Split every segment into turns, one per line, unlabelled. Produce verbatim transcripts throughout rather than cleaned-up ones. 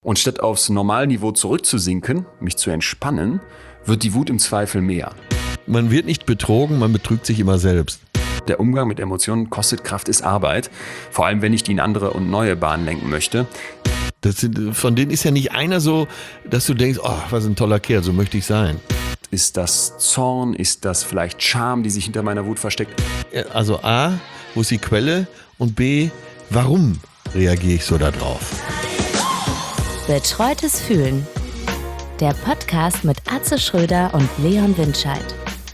Und statt aufs Normalniveau zurückzusinken, mich zu entspannen, wird die Wut im Zweifel mehr.
Man wird nicht betrogen, man betrügt sich immer selbst.
Der Umgang mit Emotionen kostet Kraft, ist Arbeit. Vor allem, wenn ich die in andere und neue Bahnen lenken möchte.
Das sind, von denen ist ja nicht einer so, dass du denkst, oh, was ein toller Kerl, so möchte ich sein.
Ist das Zorn? Ist das vielleicht Scham, die sich hinter meiner Wut versteckt?
Also A, wo ist die Quelle? Und B, warum reagiere ich so da drauf?
Betreutes Fühlen. Der Podcast mit Atze Schröder und Leon Windscheid.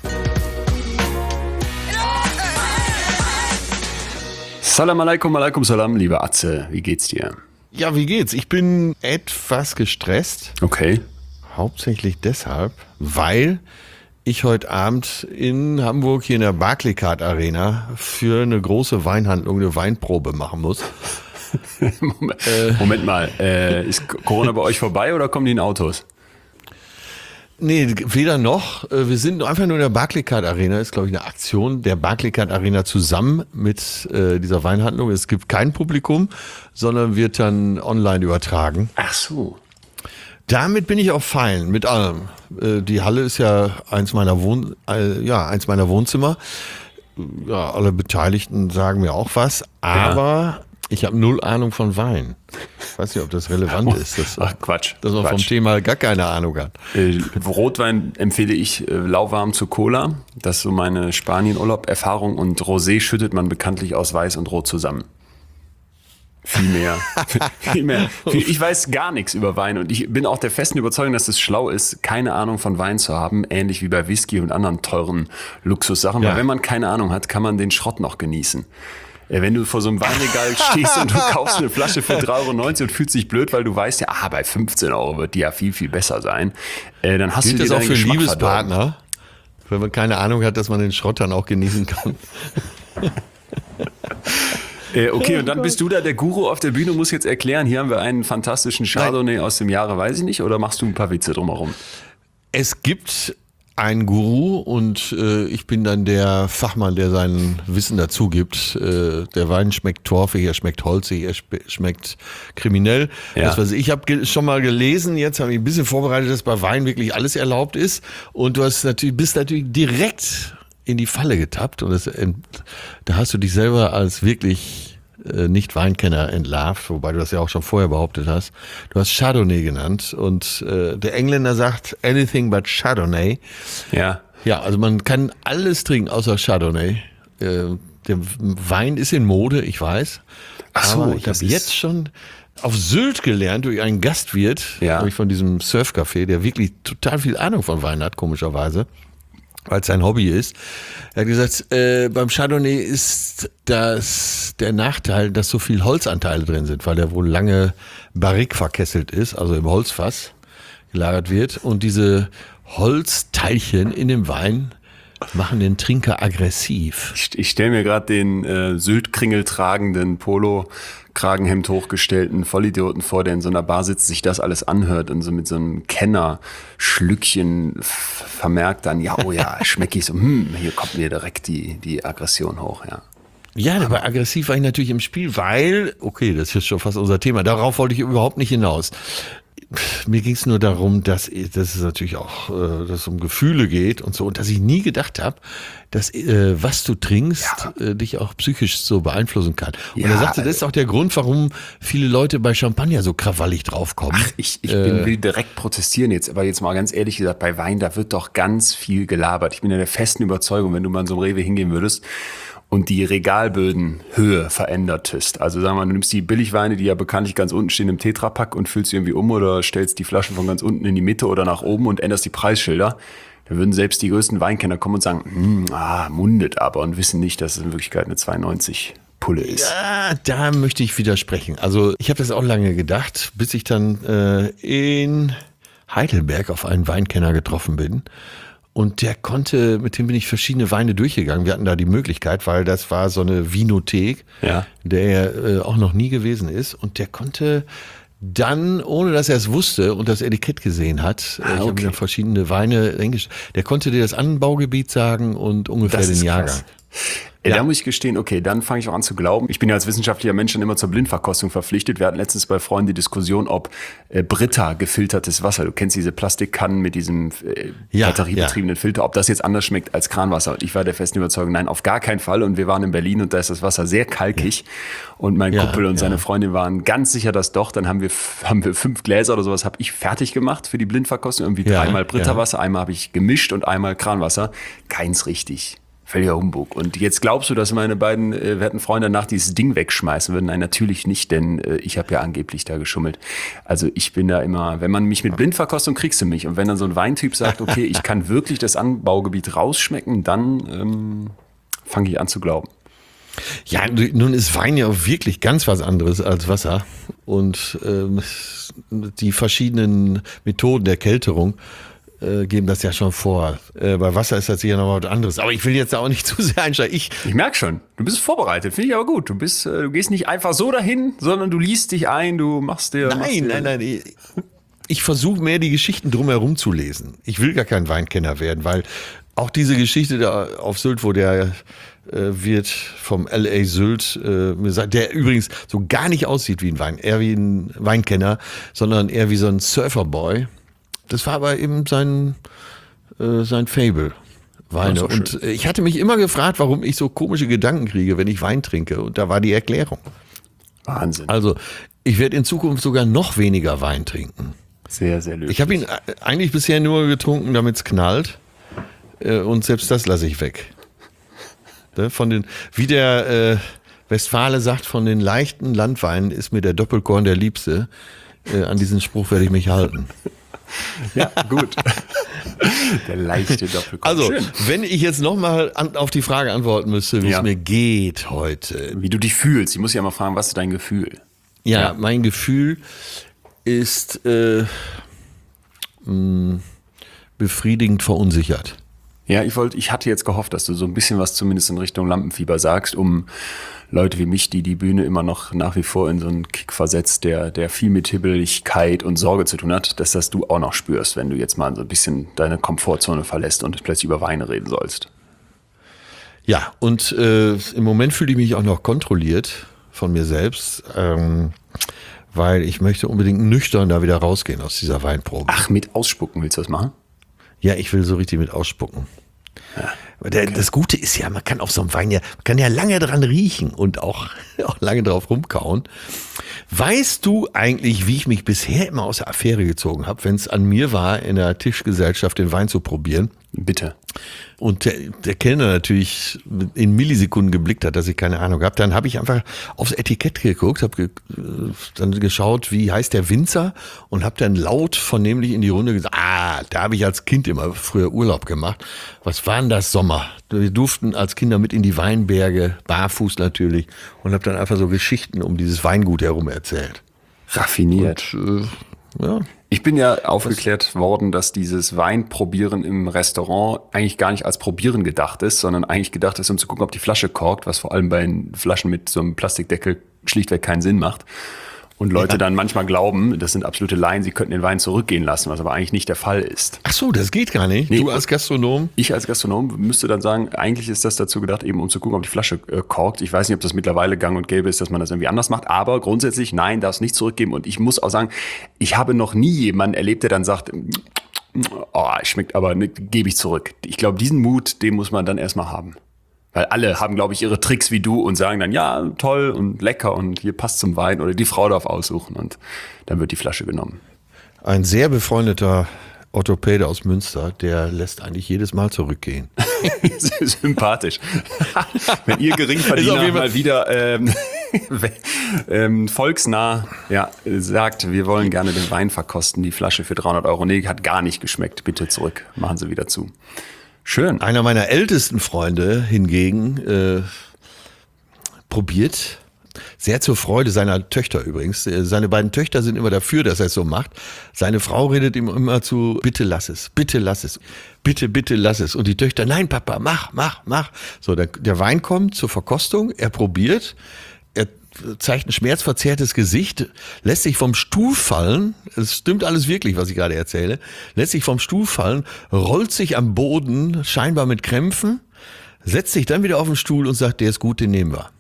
Salam alaikum, alaikum salam, lieber Atze. Wie geht's dir?
Ja, wie geht's? Ich bin etwas gestresst.
Okay.
Hauptsächlich deshalb, weil ich heute Abend in Hamburg hier in der Barclaycard Arena für eine große Weinhandlung eine Weinprobe machen muss.
Moment, äh, Moment mal, äh, ist Corona bei euch vorbei oder kommen die in Autos?
Nee, weder noch. Wir sind einfach nur in der Barclaycard Arena. Ist, glaube ich, eine Aktion der Barclaycard Arena zusammen mit äh, dieser Weinhandlung. Es gibt kein Publikum, sondern wird dann online übertragen.
Ach so.
Damit bin ich auch fein, mit allem. Äh, die Halle ist ja eins meiner Wohn, äh, ja, eins meiner Wohnzimmer. Ja, alle Beteiligten sagen mir auch was, aber ja. Ich habe null Ahnung von Wein. Ich weiß nicht, ob das relevant ist. Dass,
Ach Quatsch.
Dass man
Quatsch.
vom Thema gar keine Ahnung hat.
Äh, Rotwein empfehle ich äh, lauwarm zu Cola. Das ist so meine Spanien-Urlaub-Erfahrung. Und Rosé schüttet man bekanntlich aus Weiß und Rot zusammen. Viel mehr. viel mehr. Ich weiß gar nichts über Wein. Und ich bin auch der festen Überzeugung, dass es schlau ist, keine Ahnung von Wein zu haben. Ähnlich wie bei Whisky und anderen teuren Luxussachen. Ja. Weil wenn man keine Ahnung hat, kann man den Schrott noch genießen. Wenn du vor so einem Weinregal stehst und du kaufst eine Flasche für drei Euro neunzig und fühlst dich blöd, weil du weißt, ja, ah, bei fünfzehn Euro wird die ja viel, viel besser sein, äh, dann hast
Gilt
du dir
das auch für einen Liebespartner,
verdorben.
Wenn man keine Ahnung hat, dass man den Schrott dann auch genießen kann.
äh, okay, und dann bist du da der Guru auf der Bühne, muss jetzt erklären, hier haben wir einen fantastischen Chardonnay Nein. aus dem Jahre, weiß ich nicht, oder machst du ein paar Witze drumherum?
Es gibt ein Guru und äh, ich bin dann der Fachmann, der sein Wissen dazu gibt. Äh, der Wein schmeckt torfig, er schmeckt holzig, er spe- schmeckt kriminell. Ja. Das, was ich habe ge- schon mal gelesen, jetzt habe ich ein bisschen vorbereitet, dass bei Wein wirklich alles erlaubt ist. Und du hast natürlich, bist natürlich direkt in die Falle getappt. Und das, äh, da hast du dich selber als wirklich Nicht-Weinkenner entlarvt, wobei du das ja auch schon vorher behauptet hast. Du hast Chardonnay genannt und äh, der Engländer sagt anything but Chardonnay.
Ja.
Ja, also man kann alles trinken außer Chardonnay. Äh, der Wein ist in Mode, ich weiß.
Ach so,
aber ich habe jetzt schon auf Sylt gelernt durch einen Gastwirt,
ja.
durch von diesem Surfcafé, der wirklich total viel Ahnung von Wein hat, komischerweise, weil es sein Hobby ist. Er hat gesagt, äh, beim Chardonnay ist das der Nachteil, dass so viel Holzanteile drin sind, weil der wohl lange barrique verkesselt ist, also im Holzfass gelagert wird. Und diese Holzteilchen in dem Wein machen den Trinker aggressiv.
Ich, ich stelle mir gerade den äh, Syltkringel tragenden Polo-Kragenhemd hochgestellten Vollidioten vor, der in so einer Bar sitzt, sich das alles anhört und so mit so einem Kenner-Schlückchen f- vermerkt dann, ja, oh ja, schmecke ich so, hm, hier kommt mir direkt die, die Aggression hoch, ja.
Ja, aber aggressiv war ich natürlich im Spiel, weil, okay, das ist schon fast unser Thema, darauf wollte ich überhaupt nicht hinaus. Mir ging es nur darum, dass, dass es natürlich auch äh, dass es um Gefühle geht und so und dass ich nie gedacht habe, dass äh, was du trinkst ja. äh, dich auch psychisch so beeinflussen kann. Und
ja,
er sagte, das ist auch der Grund, warum viele Leute bei Champagner so krawallig draufkommen.
Ach, ich, ich
äh,
bin, will direkt protestieren jetzt, aber jetzt mal ganz ehrlich gesagt, bei Wein, da wird doch ganz viel gelabert. Ich bin ja der festen Überzeugung, wenn du mal in so einem Rewe hingehen würdest und die Regalbödenhöhe verändertest. Also sagen wir mal, du nimmst die Billigweine, die ja bekanntlich ganz unten stehen im Tetrapack und füllst sie irgendwie um oder stellst die Flaschen von ganz unten in die Mitte oder nach oben und änderst die Preisschilder. Da würden selbst die größten Weinkenner kommen und sagen, hm, ah, mundet aber und wissen nicht, dass es in Wirklichkeit eine zwei neunzig Pulle ist.
Ja, da möchte ich widersprechen. Also ich habe das auch lange gedacht, bis ich dann äh, in Heidelberg auf einen Weinkenner getroffen bin. Und der konnte, mit dem bin ich verschiedene Weine durchgegangen. Wir hatten da die Möglichkeit, weil das war so eine Vinothek,
ja.
der er äh, auch noch nie gewesen ist. Und der konnte dann, ohne dass er es wusste und das Etikett gesehen hat,
ah,
ich
okay.
habe mir verschiedene Weine hingestellt, der konnte dir das Anbaugebiet sagen und ungefähr
das
den
ist
Jahrgang.
Krass. Ey,
Ja.
Da muss ich gestehen, okay, dann fange ich auch an zu glauben. Ich bin ja als wissenschaftlicher Mensch schon immer zur Blindverkostung verpflichtet. Wir hatten letztens bei Freunden die Diskussion, ob äh, Brita gefiltertes Wasser, du kennst diese Plastikkannen mit diesem äh,
Ja,
batteriebetriebenen Filter, ob das jetzt anders schmeckt als Kranwasser. Und ich war der festen Überzeugung, nein, auf gar keinen Fall. Und wir waren in Berlin und da ist das Wasser sehr kalkig. Und mein
Ja,
Kumpel und
ja.
seine Freundin waren ganz sicher, dass doch. Dann haben wir, haben wir fünf Gläser oder sowas, habe ich fertig gemacht für die Blindverkostung. Irgendwie
Ja,
dreimal
ja.
Brita-Wasser, einmal habe ich gemischt und einmal Kranwasser. Keins richtig. Völliger Humbug. Und jetzt glaubst du, dass meine beiden äh, werten Freunde danach dieses Ding wegschmeißen würden? Nein, natürlich nicht, denn äh, ich habe ja angeblich da geschummelt. Also ich bin da immer, wenn man mich mit Blindverkostung kriegst du mich. Und wenn dann so ein Weintyp sagt, okay, ich kann wirklich das Anbaugebiet rausschmecken, dann ähm, fange ich an zu glauben.
Ja, nun ist Wein ja auch wirklich ganz was anderes als Wasser. Und ähm, die verschiedenen Methoden der Kälterung äh, geben das ja schon vor. Äh, bei Wasser ist das sicher noch was anderes. Aber ich will jetzt auch nicht zu sehr einsteigen. Ich,
Ich merke schon, du bist vorbereitet, finde ich aber gut. Du bist, äh, du gehst nicht einfach so dahin, sondern du liest dich ein, du machst dir... machst
nein,
dir,
nein, nein. Ich, ich versuche mehr die Geschichten drumherum zu lesen. Ich will gar kein Weinkenner werden, weil auch diese Geschichte da auf Sylt, wo der äh, Wirt vom L A Sylt äh, mir sagt, der übrigens so gar nicht aussieht wie ein Wein, eher wie ein Weinkenner, sondern eher wie so ein Surferboy. Das war aber eben sein, äh, sein Fable. Weine.
Ach so,
und äh, ich hatte mich immer gefragt, warum ich so komische Gedanken kriege, wenn ich Wein trinke. Und da war die Erklärung.
Wahnsinn.
Also, ich werde in Zukunft sogar noch weniger Wein trinken.
Sehr, sehr löblich.
Ich habe ihn äh, eigentlich bisher nur getrunken, damit es knallt. Äh, Und selbst das lasse ich weg. Ne, Von den, wie der äh, Westfale sagt, von den leichten Landweinen ist mir der Doppelkorn der Liebste. Äh, an diesen Spruch werde ich mich halten.
Ja, gut. Der leichte Doppelkopf.
Also,
Schön.
wenn ich jetzt nochmal auf die Frage antworten müsste, wie
Ja.
es mir geht heute.
Wie du dich fühlst. Ich muss ja mal fragen, was ist dein Gefühl?
Ja,
Ja.
mein Gefühl ist äh, mh, befriedigend verunsichert.
Ja, ich wollte, ich hatte jetzt gehofft, dass du so ein bisschen was zumindest in Richtung Lampenfieber sagst, um Leute wie mich, die die Bühne immer noch nach wie vor in so einen Kick versetzt, der, der viel mit Hibbeligkeit und Sorge zu tun hat, dass das du auch noch spürst, wenn du jetzt mal so ein bisschen deine Komfortzone verlässt und plötzlich über Weine reden sollst.
Ja, und äh, im Moment fühle ich mich auch noch kontrolliert von mir selbst, ähm, weil ich möchte unbedingt nüchtern da wieder rausgehen aus dieser Weinprobe.
Ach, mit Ausspucken willst du das machen?
Ja, ich will so richtig mit ausspucken. Aber der, das Gute ist ja, man kann auf so einem Wein ja, man kann ja lange dran riechen und auch, auch lange drauf rumkauen. Weißt du eigentlich, wie ich mich bisher immer aus der Affäre gezogen habe, wenn es an mir war, in der Tischgesellschaft den Wein zu probieren?
Bitte.
Und der, der Kellner natürlich in Millisekunden geblickt hat, dass ich keine Ahnung habe. Dann habe ich einfach aufs Etikett geguckt, habe ge, dann geschaut, wie heißt der Winzer und habe dann laut vernehmlich in die Runde gesagt, ah, da habe ich als Kind immer früher Urlaub gemacht. Was war denn das Sommer? Wir durften als Kinder mit in die Weinberge, barfuß natürlich, und habe dann einfach so Geschichten um dieses Weingut herum erzählt.
Raffiniert.
Und, äh, ja.
Ich bin ja aufgeklärt worden, dass dieses Weinprobieren im Restaurant eigentlich gar nicht als Probieren gedacht ist, sondern eigentlich gedacht ist, um zu gucken, ob die Flasche korkt, was vor allem bei Flaschen mit so einem Plastikdeckel schlichtweg keinen Sinn macht. Und Leute
Ja.
dann manchmal glauben, das sind absolute Laien, sie könnten den Wein zurückgehen lassen, was aber eigentlich nicht der Fall ist.
Ach so, das geht gar nicht.
Nee.
Du als Gastronom?
Ich als Gastronom müsste dann sagen, eigentlich ist das dazu gedacht, eben um zu gucken, ob die Flasche äh, korkt. Ich weiß nicht, ob das mittlerweile gang und gäbe ist, dass man das irgendwie anders macht, aber grundsätzlich, nein, darf es nicht zurückgeben. Und ich muss auch sagen, ich habe noch nie jemanden erlebt, der dann sagt, oh, schmeckt aber, ne, gebe ich zurück. Ich glaube, diesen Mut, den muss man dann erstmal haben. Weil alle haben, glaube ich, ihre Tricks wie du und sagen dann, ja, toll und lecker und hier passt zum Wein oder die Frau darf aussuchen und dann wird die Flasche genommen.
Ein sehr befreundeter Orthopäde aus Münster, der lässt eigentlich jedes Mal zurückgehen.
Sympathisch. Wenn ihr
Ist auf
Geringverdiener
jeden Fall-
mal wieder ähm, ähm, volksnah ja, sagt, wir wollen gerne den Wein verkosten, die Flasche für dreihundert Euro. Nee, hat gar nicht geschmeckt. Bitte zurück. Machen Sie wieder zu. Schön.
Einer meiner ältesten Freunde hingegen äh, probiert, sehr zur Freude seiner Töchter übrigens. Äh, Seine beiden Töchter sind immer dafür, dass er es so macht. Seine Frau redet ihm immer zu, bitte lass es, bitte lass es, bitte, bitte lass es. Und die Töchter, nein Papa, mach, mach, mach. So, der, der Wein kommt zur Verkostung, er probiert, er zeigt ein schmerzverzerrtes Gesicht, lässt sich vom Stuhl fallen, es stimmt alles wirklich, was ich gerade erzähle, lässt sich vom Stuhl fallen, rollt sich am Boden, scheinbar mit Krämpfen, setzt sich dann wieder auf den Stuhl und sagt, der ist gut, den nehmen wir.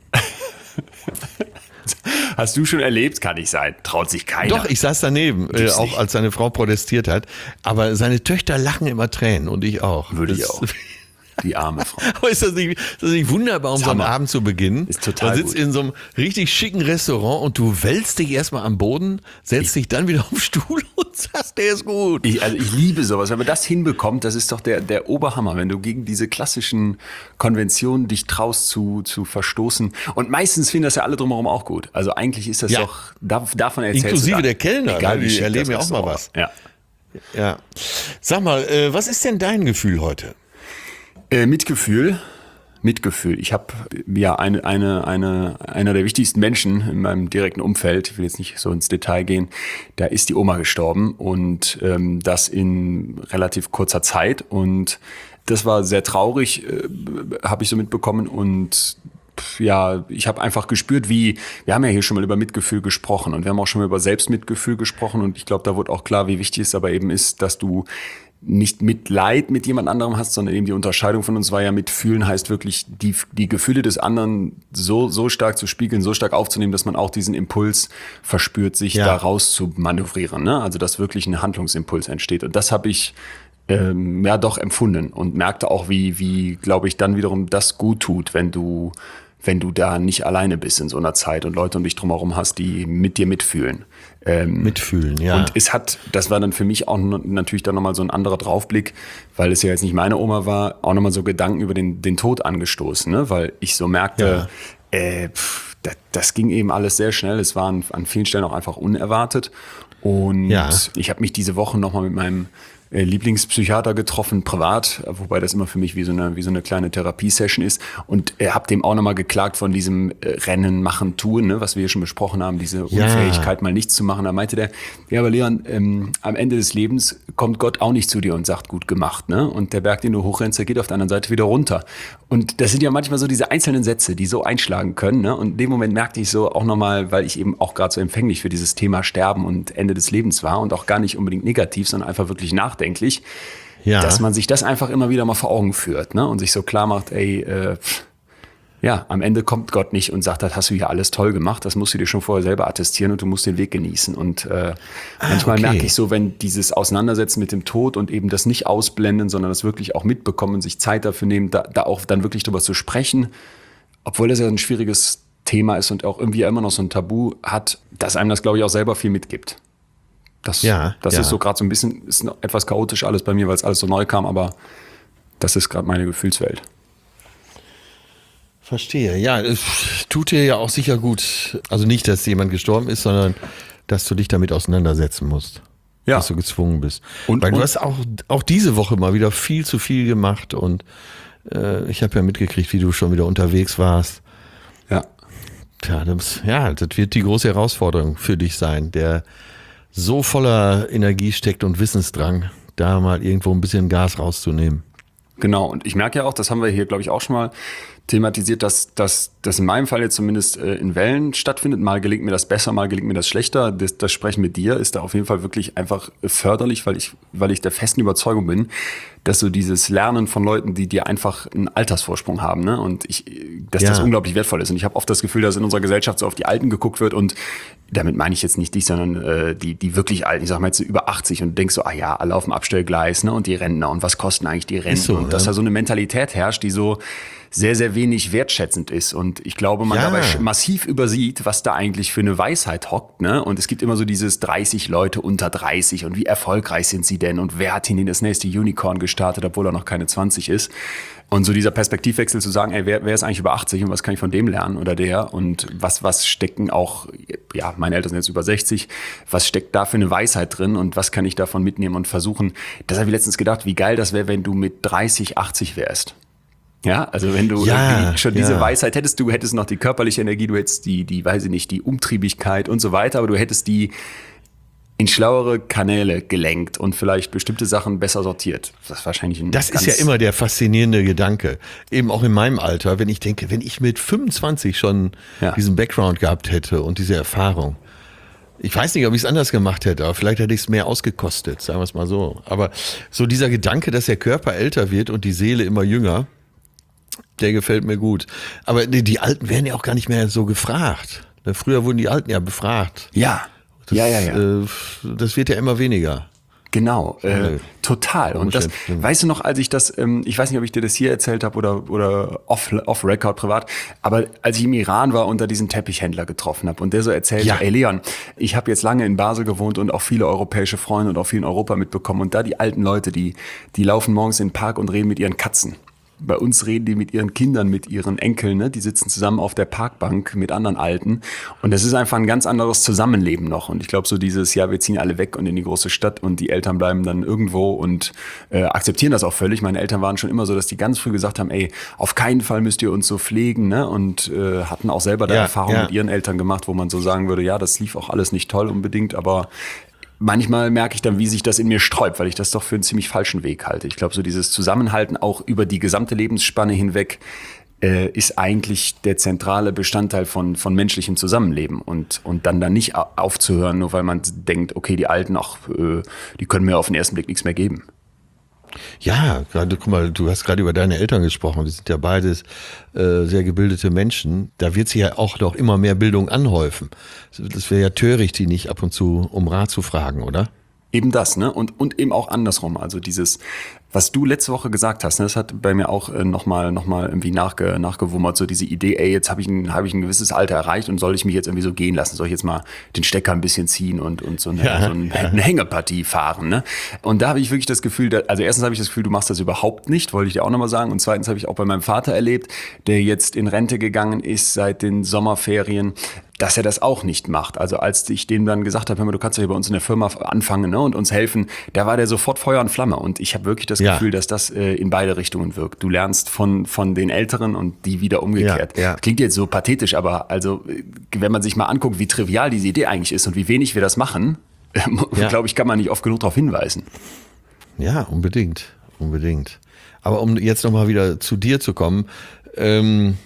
Hast du schon erlebt? Kann nicht sein. Traut sich keiner.
Doch, ich saß daneben, äh, auch
nicht.
als seine Frau protestiert hat. Aber seine Töchter lachen immer Tränen und ich auch.
Würde ich
Das-
auch. Die arme Frau.
Aber ist das nicht, ist das nicht wunderbar, um so einen
Hammer.
Abend zu beginnen?
Ist total
Du sitzt
gut.
in so einem richtig schicken Restaurant und du wälzt dich erstmal am Boden, setzt dich dann wieder auf den Stuhl und sagst, der ist gut.
Ich, also ich liebe sowas. Wenn man das hinbekommt, das ist doch der, der Oberhammer, wenn du gegen diese klassischen Konventionen dich traust zu, zu verstoßen. Und meistens finden das ja alle drumherum auch gut. Also eigentlich ist das
Ja.
doch, da, davon erzählst
Inklusive
du da.
der Kellner,
Egal,
ne?
wie
Die
schick
erleben
das
ja auch mal
Restaurant
was.
war. Ja.
Ja. Sag mal, äh, was ist denn dein Gefühl heute?
Äh, Mitgefühl. Mitgefühl. Ich habe ja eine, eine, eine, einer der wichtigsten Menschen in meinem direkten Umfeld, ich will jetzt nicht so ins Detail gehen, da ist die Oma gestorben und ähm, das in relativ kurzer Zeit und das war sehr traurig, äh, habe ich so mitbekommen und pf, ja, ich habe einfach gespürt, wie, wir haben ja hier schon mal über Mitgefühl gesprochen und wir haben auch schon mal über Selbstmitgefühl gesprochen und ich glaube, da wurde auch klar, wie wichtig es aber eben ist, dass du nicht Mitleid mit jemand anderem hast, sondern eben die Unterscheidung von uns war ja, mitfühlen heißt wirklich, die, die Gefühle des anderen so, so stark zu spiegeln, so stark aufzunehmen, dass man auch diesen Impuls verspürt, sich
Ja.
da raus zu manövrieren, ne? Also, dass wirklich ein Handlungsimpuls entsteht. Und das habe ich ähm, ja doch empfunden und merkte auch, wie, wie, glaube ich, dann wiederum das gut tut, wenn du, wenn du da nicht alleine bist in so einer Zeit und Leute um dich drumherum hast, die mit dir mitfühlen. Ähm,
Mitfühlen, ja.
Und es hat, das war dann für mich auch n- natürlich dann nochmal so ein anderer Draufblick, weil es ja jetzt nicht meine Oma war, auch nochmal so Gedanken über den, den Tod angestoßen, ne? Weil ich so merkte, äh, pff, das, das ging eben alles sehr schnell. Es war an, an vielen Stellen auch einfach unerwartet. Und
Ja.
ich habe mich diese Woche nochmal mit meinem äh, Lieblingspsychiater getroffen, privat, wobei das immer für mich wie so eine, wie so eine kleine Therapiesession ist. Und äh, habe dem auch nochmal geklagt von diesem äh, Rennen, Machen, Tun, ne, was wir hier schon besprochen haben, diese
Ja.
Unfähigkeit, mal nichts zu machen. Da meinte der, ja, aber Leon, ähm, am Ende des Lebens kommt Gott auch nicht zu dir und sagt, gut gemacht, ne? Und der Berg, den du hochrennst, der geht auf der anderen Seite wieder runter. Und das sind ja manchmal so diese einzelnen Sätze, die so einschlagen können, ne? Und in dem Moment merkte ich so auch nochmal, weil ich eben auch gerade so empfänglich für dieses Thema Sterben und Ende des Lebens war und auch gar nicht unbedingt negativ, sondern einfach wirklich nachdenklich,
Ja.
dass man sich das einfach immer wieder mal vor Augen führt, ne? Und sich so klar macht, ey, äh, pff, ja, am Ende kommt Gott nicht und sagt, das hast du hier alles toll gemacht, das musst du dir schon vorher selber attestieren und du musst den Weg genießen. Und äh, manchmal
okay.
merke ich so, wenn dieses Auseinandersetzen mit dem Tod und eben das nicht ausblenden, sondern das wirklich auch mitbekommen, sich Zeit dafür nehmen, da, da auch dann wirklich drüber zu sprechen, obwohl das ja ein schwieriges Thema ist und auch irgendwie immer noch so ein Tabu hat, dass einem das, glaube ich, auch selber viel mitgibt. Das,
Ja,
das
ja.
ist so gerade so ein bisschen, ist noch etwas chaotisch alles bei mir, weil es alles so neu kam, aber das ist gerade meine Gefühlswelt.
Verstehe. Ja, es tut dir ja auch sicher gut. Also nicht, dass jemand gestorben ist, sondern dass du dich damit auseinandersetzen musst.
Ja.
Dass du gezwungen bist.
Und-
Weil du
und-
hast auch, auch diese Woche mal wieder viel zu viel gemacht und äh, ich habe ja mitgekriegt, wie du schon wieder unterwegs warst.
Ja.
Tja, das, ja, das wird die große Herausforderung für dich sein, der so voller Energie steckt und Wissensdrang, da mal irgendwo ein bisschen Gas rauszunehmen.
Genau, und ich merke ja auch, das haben wir hier, glaube ich, auch schon mal thematisiert, dass dass das in meinem Fall jetzt zumindest äh, in Wellen stattfindet. Mal gelingt mir das besser, mal gelingt mir das schlechter. Das, das Sprechen mit dir ist da auf jeden Fall wirklich einfach förderlich, weil ich, weil ich der festen Überzeugung bin, dass so dieses Lernen von Leuten, die dir einfach einen Altersvorsprung haben, ne? Und ich, dass
Ja.
das unglaublich wertvoll ist. Und ich habe oft das Gefühl, dass in unserer Gesellschaft so auf die Alten geguckt wird und damit meine ich jetzt nicht dich, sondern äh, die, die wirklich Alten, ich sag mal jetzt so über achtzig und du denkst so, ah ja, alle auf dem Abstellgleis, ne? Und die Rentner und was kosten eigentlich die Renten?
Ist so,
und dass
ja.
da so eine Mentalität herrscht, die so sehr, sehr wenig wertschätzend ist. Und ich glaube, man
Ja.
dabei sch- massiv übersieht, was da eigentlich für eine Weisheit hockt, ne? Und es gibt immer so dieses dreißig Leute unter dreißig und wie erfolgreich sind sie denn? Und wer hat ihnen das nächste Unicorn gestartet, obwohl er noch keine zwanzig ist? Und so dieser Perspektivwechsel zu sagen, ey, wer, wer ist eigentlich über achtzig und was kann ich von dem lernen oder der? Und was, was stecken auch, ja, meine Eltern sind jetzt über sechzig, was steckt da für eine Weisheit drin und was kann ich davon mitnehmen und versuchen? Das habe ich letztens gedacht, wie geil das wäre, wenn du mit dreißig, achtzig wärst. Ja, also wenn du
Ja,
irgendwie schon
ja.
diese Weisheit hättest, du hättest noch die körperliche Energie, du hättest die, die, weiß ich nicht, die Umtriebigkeit und so weiter, aber du hättest die in schlauere Kanäle gelenkt und vielleicht bestimmte Sachen besser sortiert. Das ist wahrscheinlich ein
Das ist
ganz-
ja immer der faszinierende Gedanke. Eben auch in meinem Alter, wenn ich denke, wenn ich mit fünfundzwanzig schon
Ja.
diesen Background gehabt hätte und diese Erfahrung. Ich weiß nicht, ob ich es anders gemacht hätte, aber vielleicht hätte ich es mehr ausgekostet, sagen wir es mal so. Aber so dieser Gedanke, dass der Körper älter wird und die Seele immer jünger, Der gefällt mir gut. Aber die, die Alten werden ja auch gar nicht mehr so gefragt. Früher wurden die Alten ja befragt.
Ja,
das,
ja, ja, ja.
Äh, das wird ja immer weniger.
Genau, äh, total. Und das, weißt du noch, als ich das, ähm, ich weiß nicht, ob ich dir das hier erzählt habe oder, oder off, off Record privat, aber als ich im Iran war und da diesen Teppichhändler getroffen habe und der so erzählt, ja. ey Leon, ich habe jetzt lange in Basel gewohnt und auch viele europäische Freunde und auch viel in Europa mitbekommen und da die alten Leute, die, die laufen morgens in den Park und reden mit ihren Katzen. Bei uns reden die mit ihren Kindern, mit ihren Enkeln, ne? Die sitzen zusammen auf der Parkbank mit anderen Alten. Und das ist einfach ein ganz anderes Zusammenleben noch. Und ich glaube, so dieses, ja, wir ziehen alle weg und in die große Stadt und die Eltern bleiben dann irgendwo und äh, akzeptieren das auch völlig. Meine Eltern waren schon immer so, dass die ganz früh gesagt haben, ey, auf keinen Fall müsst ihr uns so pflegen, ne? Und äh, hatten auch selber da
ja,
Erfahrungen
ja.
mit ihren Eltern gemacht, wo man so sagen würde, ja, das lief auch alles nicht toll unbedingt, aber manchmal merke ich dann, wie sich das in mir sträubt, weil ich das doch für einen ziemlich falschen Weg halte. Ich glaube, so dieses Zusammenhalten auch über die gesamte Lebensspanne hinweg äh, ist eigentlich der zentrale Bestandteil von, von menschlichem Zusammenleben. Und, und dann da nicht aufzuhören, nur weil man denkt, okay, die Alten, ach, äh, die können mir auf den ersten Blick nichts mehr geben.
Ja, gerade, guck mal, du hast gerade über deine Eltern gesprochen, die sind ja beides äh, sehr gebildete Menschen. Da wird sich ja auch noch immer mehr Bildung anhäufen. Das wäre ja töricht, die nicht ab und zu um Rat zu fragen, oder?
Eben das, ne? Und, und eben auch andersrum. Also dieses, was du letzte Woche gesagt hast, ne, das hat bei mir auch äh, nochmal noch mal irgendwie nachge, nachgewummert, so diese Idee, ey, jetzt habe ich, ein, hab ich ein gewisses Alter erreicht und soll ich mich jetzt irgendwie so gehen lassen? Soll ich jetzt mal den Stecker ein bisschen ziehen und, und so, eine,
ja,
so eine, eine Hängepartie fahren, ne? Und da habe ich wirklich das Gefühl, dass, also erstens habe ich das Gefühl, du machst das überhaupt nicht, wollte ich dir auch nochmal sagen. Und zweitens habe ich auch bei meinem Vater erlebt, der jetzt in Rente gegangen ist seit den Sommerferien, dass er das auch nicht macht. Also als ich dem dann gesagt habe, hör mal, du kannst ja hier bei uns in der Firma anfangen, ne, und uns helfen, da war der sofort Feuer und Flamme. Und ich habe wirklich das
ja.
Gefühl, dass das äh, in beide Richtungen wirkt. Du lernst von von den Älteren und die wieder umgekehrt.
Ja, ja.
Klingt jetzt so pathetisch, aber also wenn man sich mal anguckt, wie trivial diese Idee eigentlich ist und wie wenig wir das machen, äh, ja. glaube ich, kann man nicht oft genug darauf hinweisen.
Ja, unbedingt, unbedingt. Aber um jetzt nochmal wieder zu dir zu kommen, ähm,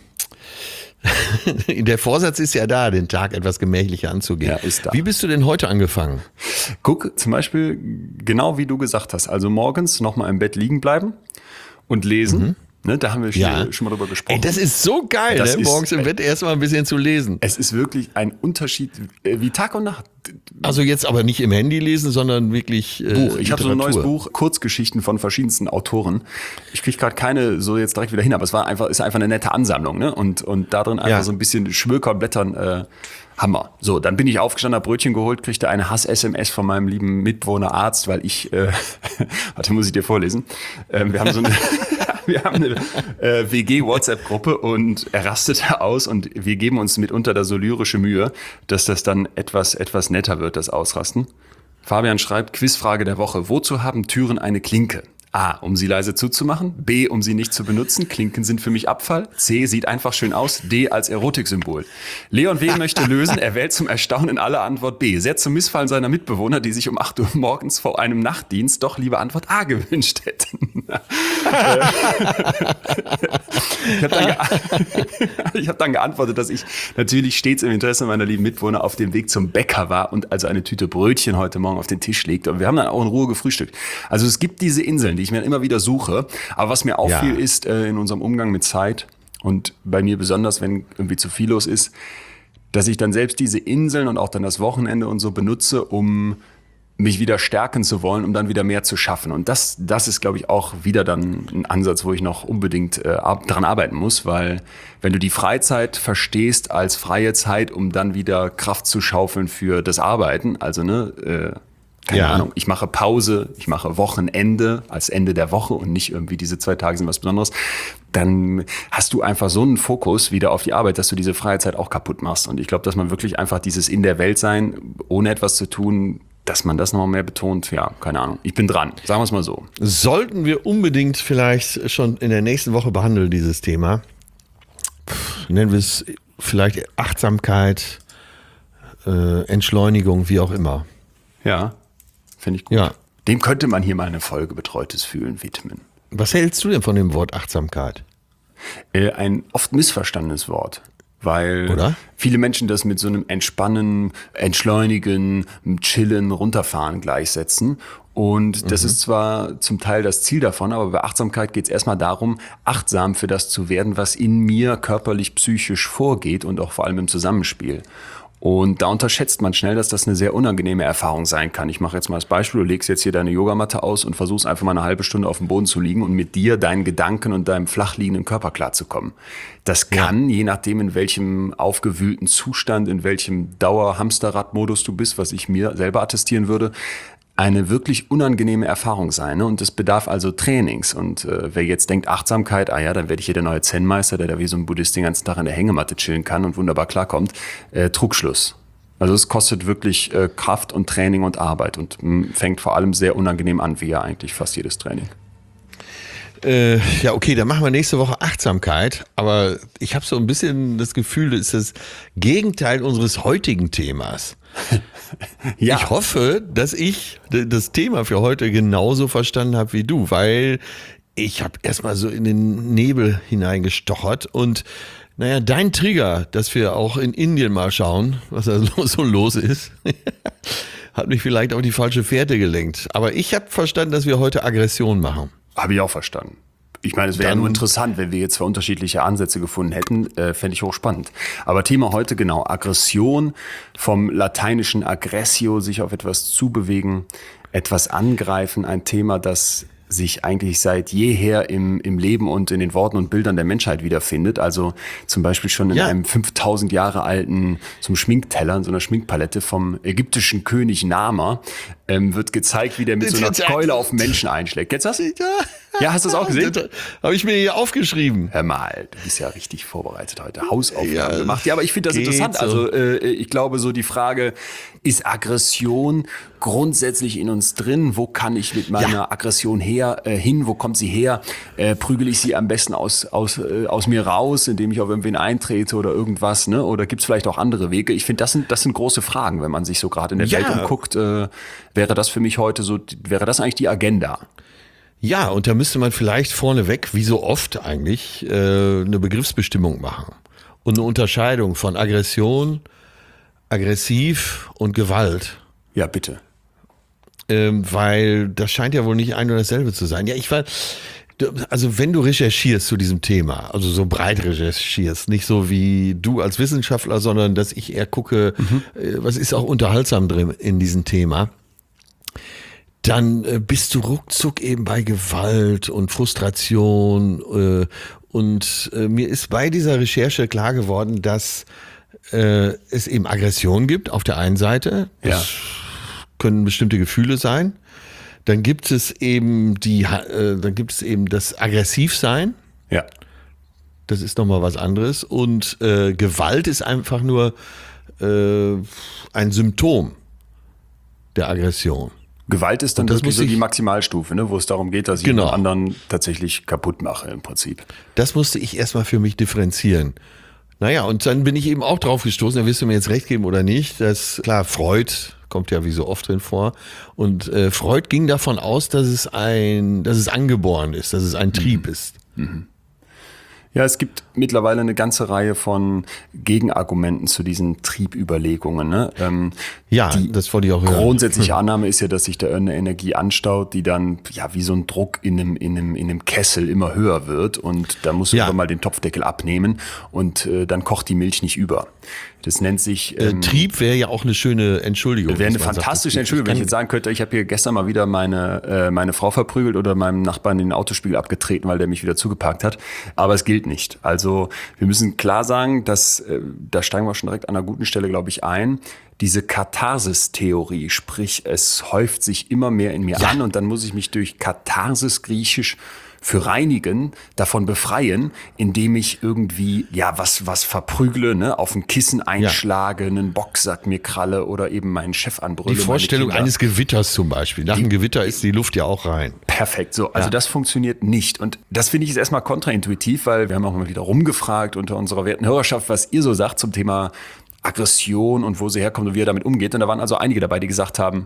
der Vorsatz ist ja da, den Tag etwas gemächlicher anzugehen.
Ja, ist da.
Wie bist du denn heute angefangen?
Guck, zum Beispiel, genau wie du gesagt hast, also morgens nochmal im Bett liegen bleiben und lesen. Mhm. Ne, da haben wir schon,
ja.
schon mal drüber gesprochen.
Ey, das ist so geil, ne?
Ist,
morgens im Bett erstmal ein bisschen zu lesen.
Es ist wirklich ein Unterschied wie Tag und Nacht.
Also jetzt aber nicht im Handy lesen, sondern wirklich äh,
Buch. Ich habe so ein neues Buch, Kurzgeschichten von verschiedensten Autoren. Ich kriege gerade keine so jetzt direkt wieder hin, aber es war einfach, ist einfach eine nette Ansammlung, ne? Und und da drin einfach ja. so ein bisschen Schmökern, Blättern. Äh, Hammer. So, dann bin ich aufgestanden, hab Brötchen geholt, kriegte eine Hass-S M S von meinem lieben Mitwohner Arzt, weil ich, äh, warte, muss ich dir vorlesen. Ähm, wir haben so eine, wir haben eine äh, W G-WhatsApp-Gruppe und er rastet da aus und wir geben uns mitunter da so lyrische Mühe, dass das dann etwas, etwas netter wird, das Ausrasten. Fabian schreibt, Quizfrage der Woche. Wozu haben Türen eine Klinke? A, um sie leise zuzumachen. B, um sie nicht zu benutzen. Klinken sind für mich Abfall. C, sieht einfach schön aus. D, als Erotiksymbol. Leon W. möchte lösen. Er wählt zum Erstaunen aller Antwort B. Sehr zum Missfallen seiner Mitbewohner, die sich um acht Uhr morgens vor einem Nachtdienst doch lieber Antwort A gewünscht hätten. ich habe dann, ge- hab dann geantwortet, dass ich natürlich stets im Interesse meiner lieben Mitbewohner auf dem Weg zum Bäcker war und also eine Tüte Brötchen heute Morgen auf den Tisch legte. Und wir haben dann auch in Ruhe gefrühstückt. Also es gibt diese Inseln, die ich mir immer wieder suche. Aber was mir auffiel, ja. ist äh, in unserem Umgang mit Zeit und bei mir besonders, wenn irgendwie zu viel los ist, dass ich dann selbst diese Inseln und auch dann das Wochenende und so benutze, um mich wieder stärken zu wollen, um dann wieder mehr zu schaffen. Und das, das ist, glaube ich, auch wieder dann ein Ansatz, wo ich noch unbedingt äh, daran arbeiten muss, weil wenn du die Freizeit verstehst als freie Zeit, um dann wieder Kraft zu schaufeln für das Arbeiten, also ne, äh, keine ja. Ahnung, ich mache Pause, ich mache Wochenende als Ende der Woche und nicht irgendwie diese zwei Tage sind was Besonderes, dann hast du einfach so einen Fokus wieder auf die Arbeit, dass du diese freie Zeit auch kaputt machst. Und ich glaube, dass man wirklich einfach dieses in der Welt sein, ohne etwas zu tun, dass man das noch mehr betont, ja, keine Ahnung. Ich bin dran, sagen wir es mal so.
Sollten wir unbedingt vielleicht schon in der nächsten Woche behandeln, dieses Thema. Pff, nennen wir es vielleicht Achtsamkeit, äh, Entschleunigung, wie auch immer.
Ja. Finde ich gut.
Ja.
Dem könnte man hier mal eine Folge Betreutes Fühlen widmen.
Was hältst du denn von dem Wort Achtsamkeit?
Äh, ein oft missverstandenes Wort. Weil
Oder?
viele Menschen das mit so einem Entspannen, Entschleunigen, Chillen, Runterfahren gleichsetzen. Und das mhm. ist zwar zum Teil das Ziel davon, aber bei Achtsamkeit geht es erstmal darum, achtsam für das zu werden, was in mir körperlich, psychisch vorgeht und auch vor allem im Zusammenspiel. Und da unterschätzt man schnell, dass das eine sehr unangenehme Erfahrung sein kann. Ich mache jetzt mal das Beispiel, du legst jetzt hier deine Yogamatte aus und versuchst einfach mal eine halbe Stunde auf dem Boden zu liegen und mit dir, deinen Gedanken und deinem flach liegenden Körper klarzukommen. Das kann, ja. je nachdem in welchem aufgewühlten Zustand, in welchem Dauer-Hamsterrad-Modus du bist, was ich mir selber attestieren würde, eine wirklich unangenehme Erfahrung sein. Ne? Und es bedarf also Trainings. Und äh, wer jetzt denkt, Achtsamkeit, ah ja, dann werde ich hier der neue Zen-Meister, der da wie so ein Buddhist den ganzen Tag in der Hängematte chillen kann und wunderbar klarkommt, äh, Trugschluss. Also es kostet wirklich äh, Kraft und Training und Arbeit und mh, fängt vor allem sehr unangenehm an, wie ja eigentlich fast jedes Training.
Äh, ja, okay, dann machen wir nächste Woche Achtsamkeit. Aber ich habe so ein bisschen das Gefühl, das ist das Gegenteil unseres heutigen Themas. Ja. Ich hoffe, dass ich das Thema für heute genauso verstanden habe wie du, weil ich habe erstmal so in den Nebel hineingestochert und naja, dein Trigger, dass wir auch in Indien mal schauen, was da so los ist, hat mich vielleicht auf die falsche Fährte gelenkt. Aber ich habe verstanden, dass wir heute Aggression machen.
Habe ich auch verstanden. Ich meine, es wäre ja nur interessant, wenn wir jetzt zwei unterschiedliche Ansätze gefunden hätten, äh, fände ich hochspannend. Aber Thema heute genau, Aggression, vom lateinischen aggressio, sich auf etwas zubewegen, etwas angreifen, ein Thema, das sich eigentlich seit jeher im, im Leben und in den Worten und Bildern der Menschheit wiederfindet. Also zum Beispiel schon in ja. einem fünftausend Jahre alten, so einem Schminkteller, in so einer Schminkpalette vom ägyptischen König Nama, ähm, wird gezeigt, wie der mit so einer Keule auf Menschen einschlägt. Jetzt hast du, ja, hast du es auch gesehen?
Habe ich mir hier aufgeschrieben.
Hör mal, du bist ja richtig vorbereitet heute. Hausaufgaben ja, gemacht. Ja, aber ich finde das interessant. So. Also äh, ich glaube so die Frage, ist Aggression grundsätzlich in uns drin? Wo kann ich mit meiner ja. Aggression her äh, hin? Wo kommt sie her? Äh, prügel ich sie am besten aus aus äh, aus mir raus, indem ich auf irgendwen eintrete oder irgendwas? Ne? Oder gibt es vielleicht auch andere Wege? Ich finde, das sind das sind große Fragen, wenn man sich so gerade in der ja. Welt umguckt. Äh, wäre das für mich heute so? Wäre das eigentlich die Agenda?
Ja, und da müsste man vielleicht vorneweg, wie so oft eigentlich, äh, eine Begriffsbestimmung machen und eine Unterscheidung von Aggression, aggressiv und Gewalt.
Ja, bitte.
Ähm, weil das scheint ja wohl nicht ein und dasselbe zu sein. Ja, ich war, also wenn du recherchierst zu diesem Thema, also so breit recherchierst, nicht so wie du als Wissenschaftler, sondern dass ich eher gucke, mhm. äh, was ist auch unterhaltsam drin in diesem Thema, dann äh, bist du ruckzuck eben bei Gewalt und Frustration äh, und äh, mir ist bei dieser Recherche klar geworden, dass äh, es eben Aggression gibt auf der einen Seite, das ja. können bestimmte Gefühle sein, dann gibt es eben die, äh, dann gibt es eben das Aggressivsein,
ja,
das ist nochmal was anderes und äh, Gewalt ist einfach nur äh, ein Symptom der Aggression.
Gewalt ist dann wirklich so die Maximalstufe, ne, wo es darum geht, dass ich genau. den anderen tatsächlich kaputt mache im Prinzip.
Das musste ich erstmal für mich differenzieren. Naja, und dann bin ich eben auch drauf gestoßen, da wirst du mir jetzt recht geben oder nicht, dass, klar, Freud kommt ja wie so oft drin vor und äh, Freud ging davon aus, dass es ein, dass es angeboren ist, dass es ein Trieb mhm. ist.
Mhm. Ja, es gibt mittlerweile eine ganze Reihe von Gegenargumenten zu diesen Triebüberlegungen. Ne? Ähm,
ja, die das wollte ich auch hören.
Grundsätzliche Annahme ist ja, dass sich da eine Energie anstaut, die dann ja wie so ein Druck in einem, in einem, in einem Kessel immer höher wird und da musst du ja. mal den Topfdeckel abnehmen und äh, dann kocht die Milch nicht über. Das nennt sich...
Ähm, äh, Trieb wäre ja auch eine schöne Entschuldigung.
Wäre eine fantastische sagt, Entschuldigung, wenn ich jetzt sagen könnte, ich habe hier gestern mal wieder meine, äh, meine Frau verprügelt oder meinem Nachbarn den Autospiegel abgetreten, weil der mich wieder zugeparkt hat. Aber es gilt nicht. Also wir müssen klar sagen, dass, äh, da steigen wir schon direkt an einer guten Stelle, glaube ich, ein, diese Katharsis-Theorie, sprich es häuft sich immer mehr in mir ja. an und dann muss ich mich durch Katharsis, griechisch, für reinigen, davon befreien, indem ich irgendwie ja was was verprügle, ne, auf ein Kissen einschlage, ja. einen Boxsack mir kralle oder eben meinen Chef anbrülle.
Die Vorstellung eines Gewitters zum Beispiel. Nach die, einem Gewitter ist die Luft ja auch rein.
Perfekt, so. Also ja. das funktioniert nicht. Und das finde ich jetzt erstmal kontraintuitiv, weil wir haben auch mal wieder rumgefragt unter unserer werten Hörerschaft, was ihr so sagt zum Thema Aggression und wo sie herkommt und wie er damit umgeht. Und da waren also einige dabei, die gesagt haben,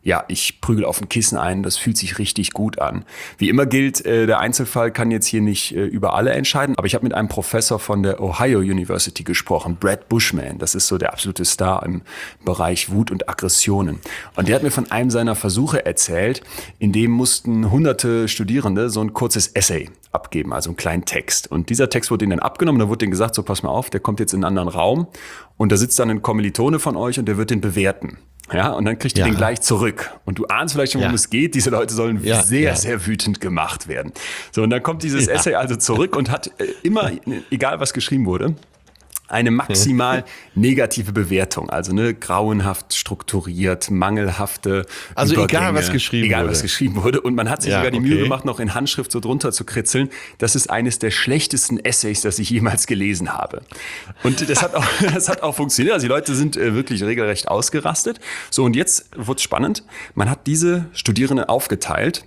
ja, ich prügel auf ein Kissen ein, das fühlt sich richtig gut an. Wie immer gilt, äh, der Einzelfall kann jetzt hier nicht äh, über alle entscheiden, aber ich habe mit einem Professor von der Ohio University gesprochen, Brad Bushman, das ist so der absolute Star im Bereich Wut und Aggressionen. Und der hat mir von einem seiner Versuche erzählt, in dem mussten hunderte Studierende so ein kurzes Essay abgeben, also einen kleinen Text. Und dieser Text wurde ihnen dann abgenommen, da wurde denen gesagt, so pass mal auf, der kommt jetzt in einen anderen Raum und da sitzt dann ein Kommilitone von euch und der wird den bewerten. Ja, und dann kriegt ihr
Ja.
den gleich zurück. Und du ahnst vielleicht schon, worum
Ja.
es geht. Diese Leute sollen
Ja,
sehr,
ja.
sehr wütend gemacht werden. So, und dann kommt dieses
Ja.
Essay also zurück und hat äh, immer, egal was geschrieben wurde, eine maximal negative Bewertung. Also ne, grauenhaft strukturiert, mangelhafte
Also egal,
Übergänge,
was geschrieben
egal,
wurde.
was geschrieben wurde. Und man hat sich
Ja,
sogar die Mühe
okay.
gemacht, noch in Handschrift so drunter zu kritzeln. Das ist eines der schlechtesten Essays, das ich jemals gelesen habe. Und das hat auch, das hat auch funktioniert. Also die Leute sind äh, wirklich regelrecht ausgerastet. So, und jetzt wird's spannend. Man hat diese Studierenden aufgeteilt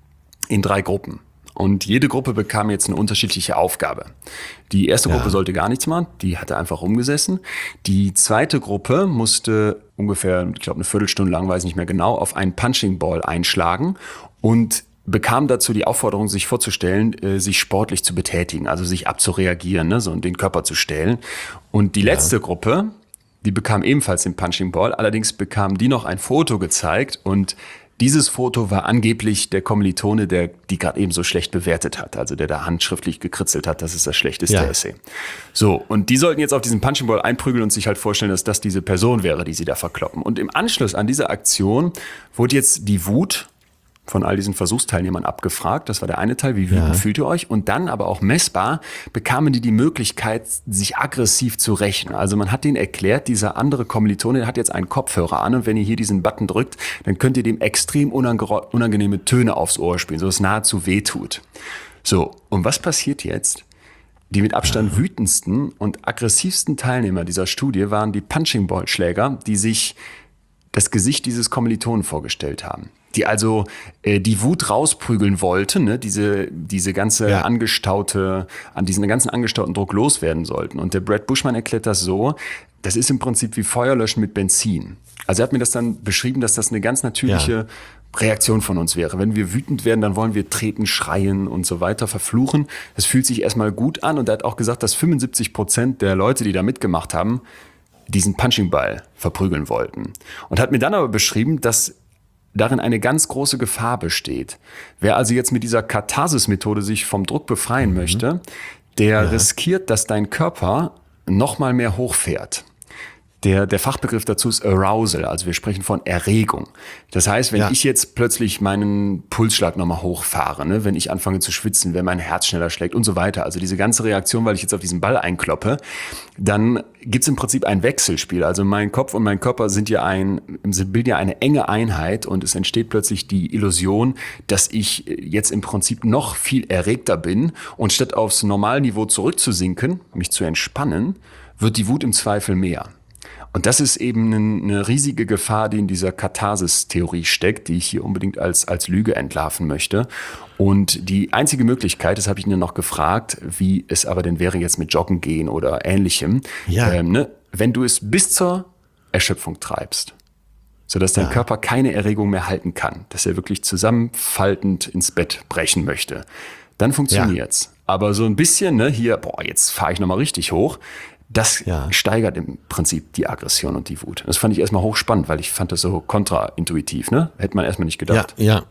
in drei Gruppen. Und jede Gruppe bekam jetzt eine unterschiedliche Aufgabe. Die erste
Ja.
Gruppe sollte gar nichts machen, die hatte einfach rumgesessen. Die zweite Gruppe musste ungefähr, ich glaube eine Viertelstunde lang, weiß nicht mehr genau, auf einen Punching Ball einschlagen und bekam dazu die Aufforderung, sich vorzustellen, äh, sich sportlich zu betätigen, also sich abzureagieren, ne, so und den Körper zu stellen. Und die letzte Gruppe, die bekam ebenfalls den Punching Ball, allerdings bekam die noch ein Foto gezeigt und dieses Foto war angeblich der Kommilitone, der die gerade eben so schlecht bewertet hat, also der da handschriftlich gekritzelt hat, das ist das schlechteste
Ja.
Essay. So, und die sollten jetzt auf diesen Punching Ball einprügeln und sich halt vorstellen, dass das diese Person wäre, die sie da verkloppen. Und im Anschluss an diese Aktion wurde jetzt die Wut von all diesen Versuchsteilnehmern abgefragt. Das war der eine Teil, wie wütend
Ja.
fühlt ihr euch? Und dann aber auch messbar bekamen die die Möglichkeit, sich aggressiv zu rächen. Also man hat denen erklärt, dieser andere Kommilitone hat jetzt einen Kopfhörer an und wenn ihr hier diesen Button drückt, dann könnt ihr dem extrem unange- unangenehme Töne aufs Ohr spielen, so dass es nahezu wehtut. So, und was passiert jetzt? Die mit Abstand wütendsten und aggressivsten Teilnehmer dieser Studie waren die Punching-Ball-Schläger, die sich das Gesicht dieses Kommilitonen vorgestellt haben. Die also äh, die Wut rausprügeln wollten, ne? diese, diese ganze
Ja.
angestaute, an diesen ganzen angestauten Druck loswerden sollten. Und der Brad Bushman erklärt das so, das ist im Prinzip wie Feuerlöschen mit Benzin. Also er hat mir das dann beschrieben, dass das eine ganz natürliche
Ja.
Reaktion von uns wäre. Wenn wir wütend werden, dann wollen wir treten, schreien und so weiter, verfluchen. Das fühlt sich erstmal gut an und er hat auch gesagt, dass fünfundsiebzig Prozent der Leute, die da mitgemacht haben, diesen Punching-Ball verprügeln wollten. Und hat mir dann aber beschrieben, dass darin eine ganz große Gefahr besteht. Wer also jetzt mit dieser Katharsis-Methode sich vom Druck befreien möchte, der riskiert, dass dein Körper noch mal mehr hochfährt. Der, der Fachbegriff dazu ist Arousal, also wir sprechen von Erregung. Das heißt, wenn
Ja.
ich jetzt plötzlich meinen Pulsschlag nochmal hochfahre, ne, wenn ich anfange zu schwitzen, wenn mein Herz schneller schlägt und so weiter, also diese ganze Reaktion, weil ich jetzt auf diesen Ball einkloppe, dann gibt's im Prinzip ein Wechselspiel. Also mein Kopf und mein Körper sind ja ein, bilden ja eine enge Einheit und es entsteht plötzlich die Illusion, dass ich jetzt im Prinzip noch viel erregter bin und statt aufs Normalniveau zurückzusinken, mich zu entspannen, wird die Wut im Zweifel mehr. Und das ist eben eine riesige Gefahr, die in dieser Katharsis-Theorie steckt, die ich hier unbedingt als, als Lüge entlarven möchte. Und die einzige Möglichkeit, das habe ich ihn noch gefragt, wie es aber denn wäre jetzt mit Joggen gehen oder Ähnlichem,
Ja.
ähm, ne, wenn du es bis zur Erschöpfung treibst, sodass dein Körper keine Erregung mehr halten kann, dass er wirklich zusammenfaltend ins Bett brechen möchte, dann funktioniert's. Aber so ein bisschen, ne, hier, boah, jetzt fahre ich nochmal richtig hoch, das
Ja.
steigert im Prinzip die Aggression und die Wut. Das fand ich erstmal hochspannend, weil ich fand das so kontraintuitiv, ne? Hätte man erstmal nicht
Ja,
gedacht.
ja.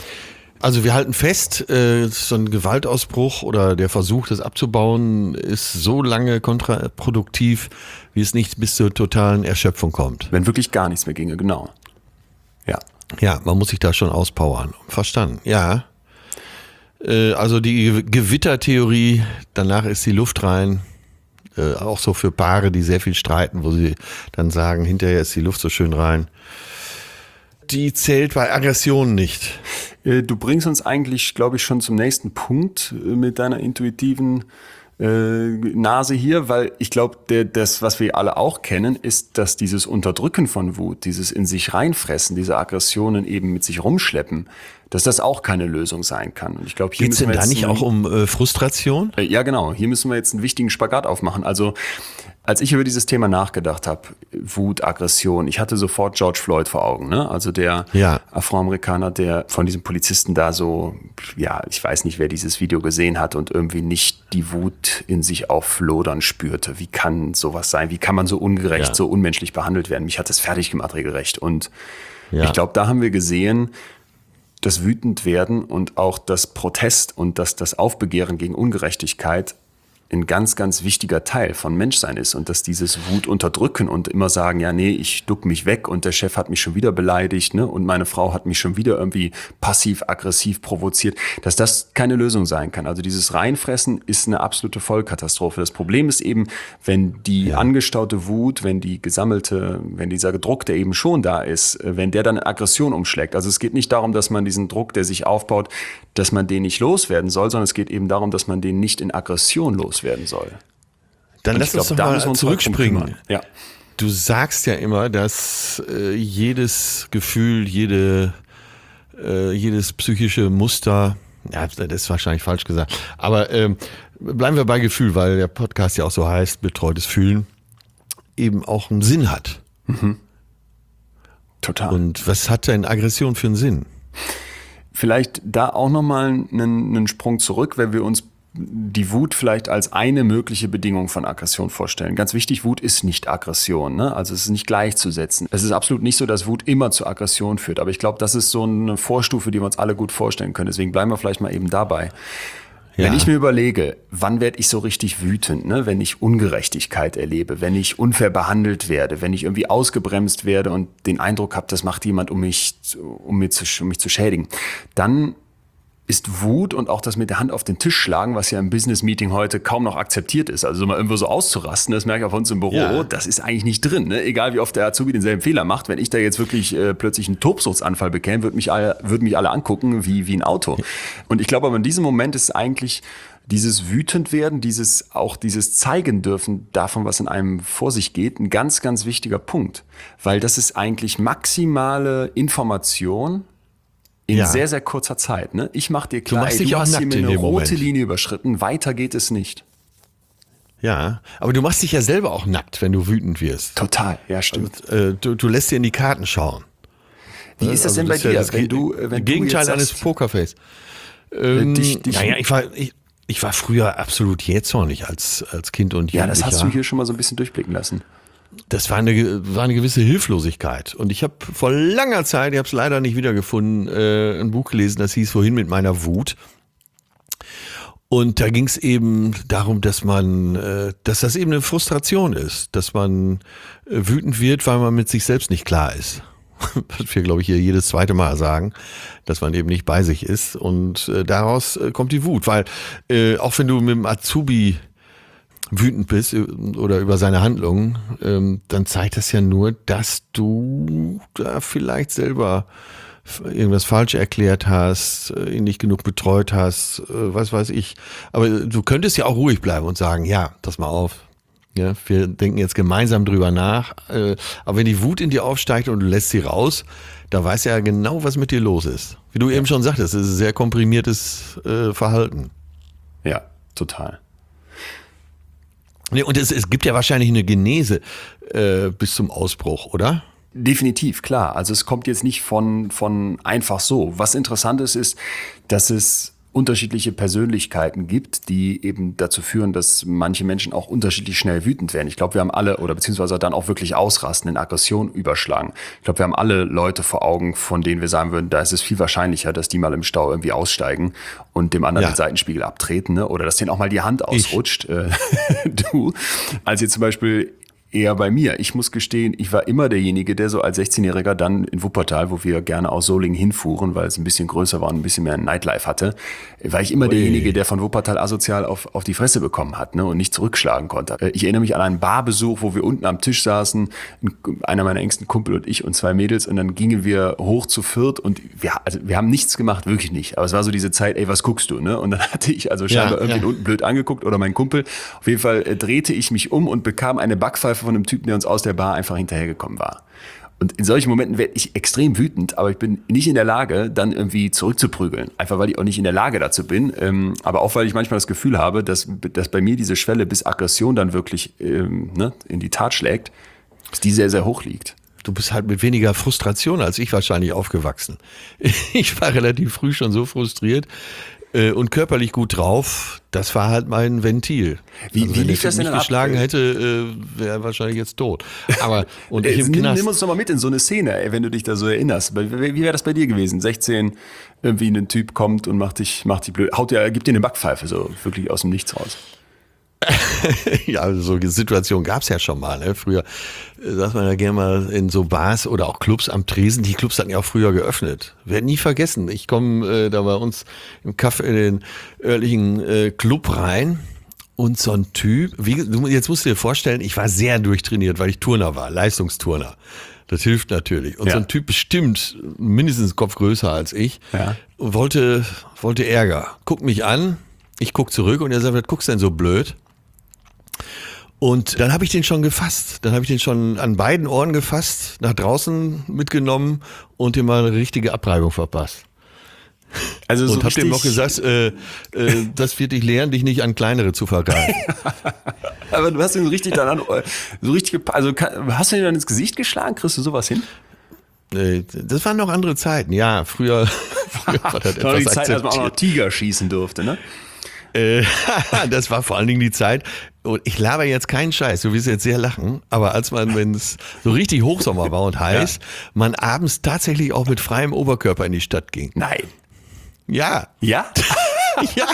Also wir halten fest, äh, so ein Gewaltausbruch oder der Versuch, das abzubauen, ist so lange kontraproduktiv, wie es nicht bis zur totalen Erschöpfung kommt.
Wenn wirklich gar nichts mehr ginge, genau. Ja.
Ja, man muss sich da schon auspowern. Verstanden, ja. Äh, also die Gewittertheorie, danach ist die Luft rein. Äh, auch so für Paare, die sehr viel streiten, wo sie dann sagen, hinterher ist die Luft so schön rein. Die zählt bei Aggressionen nicht.
Äh, Du bringst uns eigentlich, glaube ich, schon zum nächsten Punkt äh, mit deiner intuitiven äh, Nase hier, weil ich glaube, das, was wir alle auch kennen, ist, dass dieses Unterdrücken von Wut, dieses in sich reinfressen, diese Aggressionen eben mit sich rumschleppen, dass das auch keine Lösung sein kann. Und ich glaube, hier
Geht es
müssen
denn
wir
da
jetzt
nicht
einen-
auch um äh, Frustration?
Äh, Ja, genau. Hier müssen wir jetzt einen wichtigen Spagat aufmachen. Also Als ich über dieses Thema nachgedacht habe, Wut, Aggression, ich hatte sofort George Floyd vor Augen, ne? Also der
ja.
Afroamerikaner, der von diesem Polizisten da so, ja, ich weiß nicht, wer dieses Video gesehen hat und irgendwie nicht die Wut in sich auflodern spürte. Wie kann sowas sein? Wie kann man so ungerecht, ja. so unmenschlich behandelt werden? Mich hat das fertig gemacht, regelrecht. Und ja. ich glaube, da haben wir gesehen, das Wütendwerden und auch das Protest und das, das Aufbegehren gegen Ungerechtigkeit ein ganz, ganz wichtiger Teil von Menschsein ist und dass dieses Wut unterdrücken und immer sagen, ja, nee, ich duck mich weg und der Chef hat mich schon wieder beleidigt, ne, und meine Frau hat mich schon wieder irgendwie passiv-aggressiv provoziert, dass das keine Lösung sein kann. Also dieses Reinfressen ist eine absolute Vollkatastrophe. Das Problem ist eben, wenn die ja. angestaute Wut, wenn die gesammelte, wenn dieser Druck, der eben schon da ist, wenn der dann in Aggression umschlägt. Also es geht nicht darum, dass man diesen Druck, der sich aufbaut, dass man den nicht loswerden soll, sondern es geht eben darum, dass man den nicht in Aggression loswerden werden soll.
Dann lass uns doch mal zurückspringen.
Ja.
Du sagst ja immer, dass äh, jedes Gefühl, jede, äh, jedes psychische Muster, ja, das ist wahrscheinlich falsch gesagt, aber ähm, bleiben wir bei Gefühl, weil der Podcast ja auch so heißt, betreutes Fühlen, eben auch einen Sinn hat.
Mhm. Total.
Und was hat denn Aggression für einen Sinn?
Vielleicht da auch nochmal einen, einen Sprung zurück, wenn wir uns die Wut vielleicht als eine mögliche Bedingung von Aggression vorstellen. Ganz wichtig, Wut ist nicht Aggression, ne? Also es ist nicht gleichzusetzen. Es ist absolut nicht so, dass Wut immer zu Aggression führt. Aber ich glaube, das ist so eine Vorstufe, die wir uns alle gut vorstellen können. Deswegen bleiben wir vielleicht mal eben dabei. Ja. Wenn ich mir überlege, wann werde ich so richtig wütend, ne? Wenn ich Ungerechtigkeit erlebe, wenn ich unfair behandelt werde, wenn ich irgendwie ausgebremst werde und den Eindruck habe, das macht jemand, um mich, um mich zu, um mich zu schädigen, dann ist Wut und auch das mit der Hand auf den Tisch schlagen, was ja im Business-Meeting heute kaum noch akzeptiert ist. Also mal irgendwo so auszurasten, das merke ich auch bei uns im Büro, ja. Das ist eigentlich nicht drin. Ne? Egal wie oft der Azubi denselben Fehler macht, wenn ich da jetzt wirklich äh, plötzlich einen Tobsuchtsanfall bekäme, würden mich alle, würden mich alle angucken wie, wie ein Auto. Und ich glaube aber in diesem Moment ist eigentlich dieses Wütendwerden, dieses auch dieses Zeigen dürfen davon, was in einem vor sich geht, ein ganz, ganz wichtiger Punkt. Weil das ist eigentlich maximale Information in ja. sehr, sehr kurzer Zeit. Ne? Ich mach dir klar, du, ey, du hast hier mir eine rote Moment. Linie überschritten, weiter geht es nicht.
Ja, aber du machst dich ja selber auch nackt, wenn du wütend wirst.
Total, ja, stimmt.
Also, äh, du, du lässt dir in die Karten schauen.
Wie ist das also denn bei das dir, ja das wenn du, wenn
Gegenteil
du
eines Pokerface. Ähm, dich, dich naja, ich war, ich, ich war früher absolut jähzornig als, als Kind und Jugendlicher.
Ja, das hast du hier schon mal so ein bisschen durchblicken lassen.
Das war eine, war eine gewisse Hilflosigkeit. Und ich habe vor langer Zeit, ich habe es leider nicht wiedergefunden, äh, ein Buch gelesen, das hieß Wohin mit meiner Wut. Und da ging es eben darum, dass man, äh, dass das eben eine Frustration ist, dass man äh, wütend wird, weil man mit sich selbst nicht klar ist. Was wir, glaube ich, hier jedes zweite Mal sagen, dass man eben nicht bei sich ist. Und äh, daraus äh, kommt die Wut. Weil äh, auch wenn du mit dem Azubi wütend bist oder über seine Handlungen, ähm, dann zeigt das ja nur, dass du da vielleicht selber irgendwas falsch erklärt hast, ihn nicht genug betreut hast, äh, was weiß ich. Aber du könntest ja auch ruhig bleiben und sagen, ja, pass mal auf. Ja, wir denken jetzt gemeinsam drüber nach. Äh, aber wenn die Wut in dir aufsteigt und du lässt sie raus, da weiß er ja genau, was mit dir los ist. Wie du eben schon sagtest, es ist ein sehr komprimiertes äh, Verhalten.
Ja, total.
Nee, und es, es gibt ja wahrscheinlich eine Genese äh, bis zum Ausbruch, oder?
Definitiv, klar. Also es kommt jetzt nicht von, von einfach so. Was interessant ist, ist, dass es unterschiedliche Persönlichkeiten gibt, die eben dazu führen, dass manche Menschen auch unterschiedlich schnell wütend werden. Ich glaube, wir haben alle, oder beziehungsweise dann auch wirklich ausrasten, in Aggression überschlagen. Ich glaube, wir haben alle Leute vor Augen, von denen wir sagen würden, da ist es viel wahrscheinlicher, dass die mal im Stau irgendwie aussteigen und dem anderen ja. den Seitenspiegel abtreten, ne? Oder dass denen auch mal die Hand ausrutscht. Äh, du, als jetzt zum Beispiel eher bei mir. Ich muss gestehen, ich war immer derjenige, der so als sechzehnjähriger dann in Wuppertal, wo wir gerne aus Solingen hinfuhren, weil es ein bisschen größer war und ein bisschen mehr Nightlife hatte, war ich immer Ui. derjenige, der von Wuppertal asozial auf, auf die Fresse bekommen hat, ne, und nicht zurückschlagen konnte. Ich erinnere mich an einen Barbesuch, wo wir unten am Tisch saßen, einer meiner engsten Kumpel und ich und zwei Mädels, und dann gingen wir hoch zu viert und wir, also wir haben nichts gemacht, wirklich nicht. Aber es war so diese Zeit, ey, was guckst du? Ne? Und dann hatte ich also scheinbar ja, irgendwie ja. unten blöd angeguckt oder mein Kumpel. Auf jeden Fall äh, drehte ich mich um und bekam eine Backpfeife von einem Typen, der uns aus der Bar einfach hinterhergekommen war. Und in solchen Momenten werde ich extrem wütend, aber ich bin nicht in der Lage, dann irgendwie zurückzuprügeln. Einfach weil ich auch nicht in der Lage dazu bin. Ähm, aber auch weil ich manchmal das Gefühl habe, dass, dass bei mir diese Schwelle, bis Aggression dann wirklich ähm, ne, in die Tat schlägt, dass die sehr, sehr hoch liegt.
Du bist halt mit weniger Frustration als ich wahrscheinlich aufgewachsen. Ich war relativ früh schon so frustriert äh, und körperlich gut drauf. Das war halt mein Ventil.
Wie,
also,
wie
wenn
lief
der
das
Typ
denn
mich
ab?
geschlagen hätte, äh, wäre er wahrscheinlich jetzt tot. Aber und ich
Äh,
im
nimm,
Knast.
nimm uns doch mal mit in so eine Szene, ey, wenn du dich da so erinnerst. Wie, wie wäre das bei dir gewesen? sechzehn, irgendwie ein Typ kommt und macht dich, macht dich blöd, haut dir, gibt dir eine Backpfeife, so wirklich aus dem Nichts raus.
Ja, also so Situationen gab's ja schon mal. Ne? Früher äh, saß man ja gerne mal in so Bars oder auch Clubs am Tresen. Die Clubs hatten ja auch früher geöffnet. Werd nie vergessen. Ich komme äh, da bei uns im Café in den örtlichen äh, Club rein und so ein Typ, wie, du, jetzt musst du dir vorstellen, ich war sehr durchtrainiert, weil ich Turner war, Leistungsturner. Das hilft natürlich. Und
Ja.
so ein Typ bestimmt mindestens einen Kopf größer als ich,
Ja.
wollte, wollte Ärger. Guckt mich an, ich guck zurück und er sagt, was guckst du denn so blöd? Und dann habe ich den schon gefasst. Dann habe ich den schon an beiden Ohren gefasst, nach draußen mitgenommen und ihm mal eine richtige Abreibung verpasst.
Also so
Und hab dem
richtig-
noch gesagt, äh, äh, das wird dich lehren, dich nicht an kleinere zu vergreifen.
Aber du hast ihn so richtig dann an, so richtig, gepa- also kann- hast du ihn dann ins Gesicht geschlagen? Kriegst du sowas hin?
Äh, das waren noch andere Zeiten. Ja, früher, früher war das
Das war die
etwas
Zeit, als man auch noch
akzeptiert.
Tiger schießen durfte, ne?
Äh, das war vor allen Dingen die Zeit. Und ich laber jetzt keinen Scheiß, du wirst jetzt sehr lachen, aber als man, wenn es so richtig Hochsommer war und heiß, man abends tatsächlich auch mit freiem Oberkörper in die Stadt ging.
Nein.
Ja.
Ja?
Ja.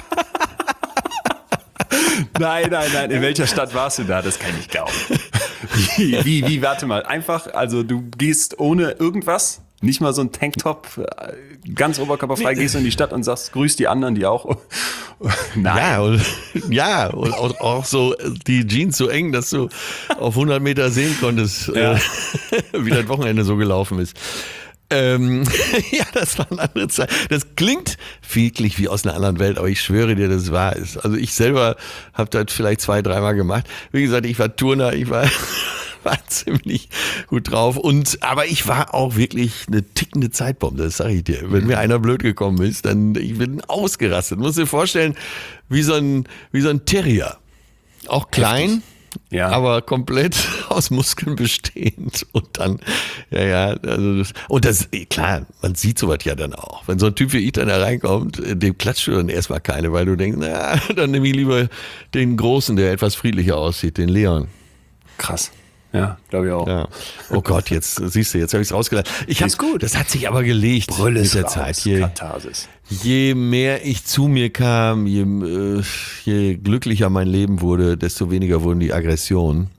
Nein, nein, nein. In welcher Stadt warst du da? Das kann ich nicht glauben. Wie, wie, wie, warte mal. Einfach, also du gehst ohne irgendwas, nicht mal so ein Tanktop, äh, ganz oberkörperfrei, gehst du in die Stadt und sagst, grüß die anderen, die auch. Nein.
Ja, und, ja, und auch, auch so die Jeans so eng, dass du auf hundert Meter sehen konntest,
Ja.
äh, wie das Wochenende so gelaufen ist. Ähm, ja, das war eine andere Zeit. Das klingt wirklich wie aus einer anderen Welt, aber ich schwöre dir, dass es wahr ist. Also ich selber habe das vielleicht zwei, dreimal gemacht. Wie gesagt, ich war Turner, ich war, war ziemlich gut drauf. Und aber ich war auch wirklich eine tickende Zeitbombe, das sage ich dir. Wenn mir einer blöd gekommen ist, dann ich bin ausgerastet. Du musst dir vorstellen, wie so ein, wie so ein Terrier. Auch klein.
Heftig. Ja.
Aber komplett aus Muskeln bestehend und dann, ja, ja, also das, und das, klar, man sieht sowas ja dann auch. Wenn so ein Typ wie ich dann da reinkommt, dem klatscht du dann erstmal keine, weil du denkst, na, dann nehme ich lieber den Großen, der etwas friedlicher aussieht, den Leon.
Krass. Ja, glaube ich auch.
Ja. Oh Gott, jetzt siehst du, jetzt habe ich es rausgelassen. Ich
Ist
hab,
gut.
Das hat sich aber gelegt
Brille
mit
ist
der
raus.
Zeit. Je,
Katharsis.
je mehr ich zu mir kam, je, äh, je glücklicher mein Leben wurde, desto weniger wurden die Aggressionen.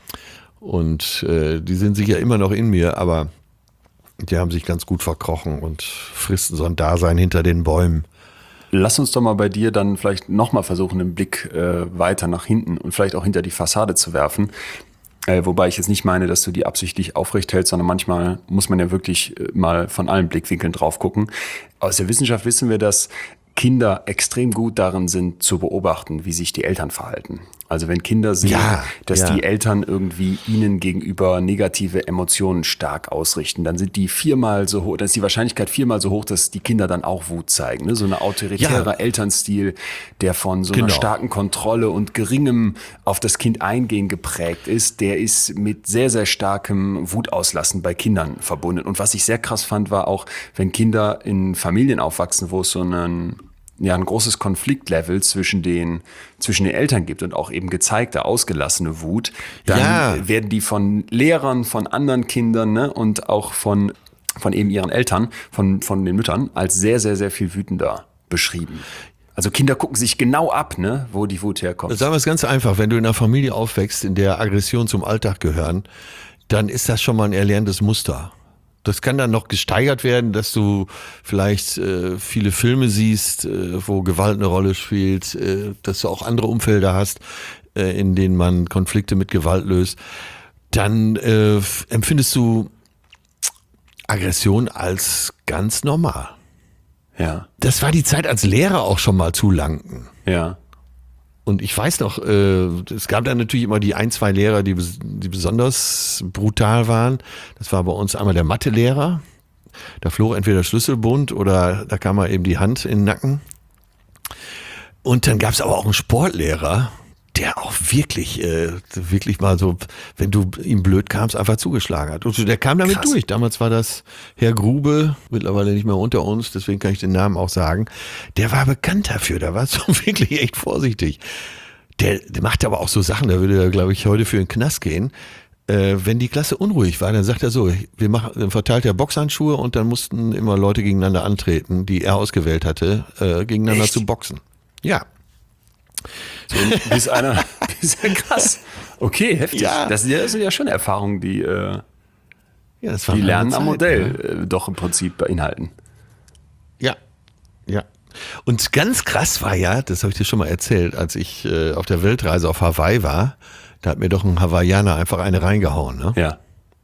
Und äh, die sind sicher immer noch in mir, aber die haben sich ganz gut verkrochen und fristen so ein Dasein hinter den Bäumen.
Lass uns doch mal bei dir dann vielleicht nochmal versuchen, einen Blick äh, weiter nach hinten und vielleicht auch hinter die Fassade zu werfen. Äh, wobei ich jetzt nicht meine, dass du die absichtlich aufrecht hältst, sondern manchmal muss man ja wirklich äh, mal von allen Blickwinkeln drauf gucken. Aus der Wissenschaft wissen wir, dass Kinder extrem gut darin sind, zu beobachten, wie sich die Eltern verhalten. Also wenn Kinder sehen,
Ja,
dass
ja.
die Eltern irgendwie ihnen gegenüber negative Emotionen stark ausrichten, dann sind die viermal so hoch, dann ist die Wahrscheinlichkeit viermal so hoch, dass die Kinder dann auch Wut zeigen. Ne? So ein autoritärer
Ja.
Elternstil, der von so einer
Genau.
starken Kontrolle und geringem auf das Kind eingehen geprägt ist, der ist mit sehr, sehr starkem Wutauslassen bei Kindern verbunden. Und was ich sehr krass fand, war auch, wenn Kinder in Familien aufwachsen, wo es so einen ja, ein großes Konfliktlevel zwischen den, zwischen den Eltern gibt und auch eben gezeigte, ausgelassene Wut, dann
Ja.
werden die von Lehrern, von anderen Kindern, ne, und auch von, von eben ihren Eltern, von, von den Müttern als sehr, sehr, sehr viel wütender beschrieben. Also Kinder gucken sich genau ab, ne, wo die Wut herkommt.
Sagen wir es ganz einfach, wenn du in einer Familie aufwächst, in der Aggression zum Alltag gehören, dann ist das schon mal ein erlerntes Muster. Das kann dann noch gesteigert werden, dass du vielleicht äh, viele Filme siehst, äh, wo Gewalt eine Rolle spielt, äh, dass du auch andere Umfelder hast, äh, in denen man Konflikte mit Gewalt löst. Dann äh, empfindest du Aggression als ganz normal.
Ja,
Das war die Zeit, als Lehrer auch schon mal zulangten.
ja.
Und ich weiß noch, äh, es gab dann natürlich immer die ein, zwei Lehrer, die, die besonders brutal waren. Das war bei uns einmal der Mathelehrer. Da flog entweder Schlüsselbund oder da kam mal eben die Hand in den Nacken. Und dann gab es aber auch einen Sportlehrer, der auch wirklich, äh, wirklich mal so, wenn du ihm blöd kamst, einfach zugeschlagen hat. Und der kam damit
Krass.
durch. Damals war das Herr Grube, mittlerweile nicht mehr unter uns, deswegen kann ich den Namen auch sagen. Der war bekannt dafür, da war so wirklich echt vorsichtig. Der, der machte aber auch so Sachen, da würde er, glaube ich, heute für den Knast gehen. Äh, wenn die Klasse unruhig war, dann sagt er so, wir machen, dann verteilt er Boxhandschuhe und dann mussten immer Leute gegeneinander antreten, die er ausgewählt hatte, äh, gegeneinander
Echt?
zu boxen. Ja.
So, bis einer, bis krass. Okay, heftig.
Ja.
Das sind ja schon Erfahrungen, die, äh,
Ja, das war
die
eine
Lernen am
Zeit,
Modell
ne?
äh, doch im Prinzip beinhalten.
Ja, ja. Und ganz krass war ja, das habe ich dir schon mal erzählt, als ich äh, auf der Weltreise auf Hawaii war, da hat mir doch ein Hawaiianer einfach eine reingehauen. Ne?
Ja.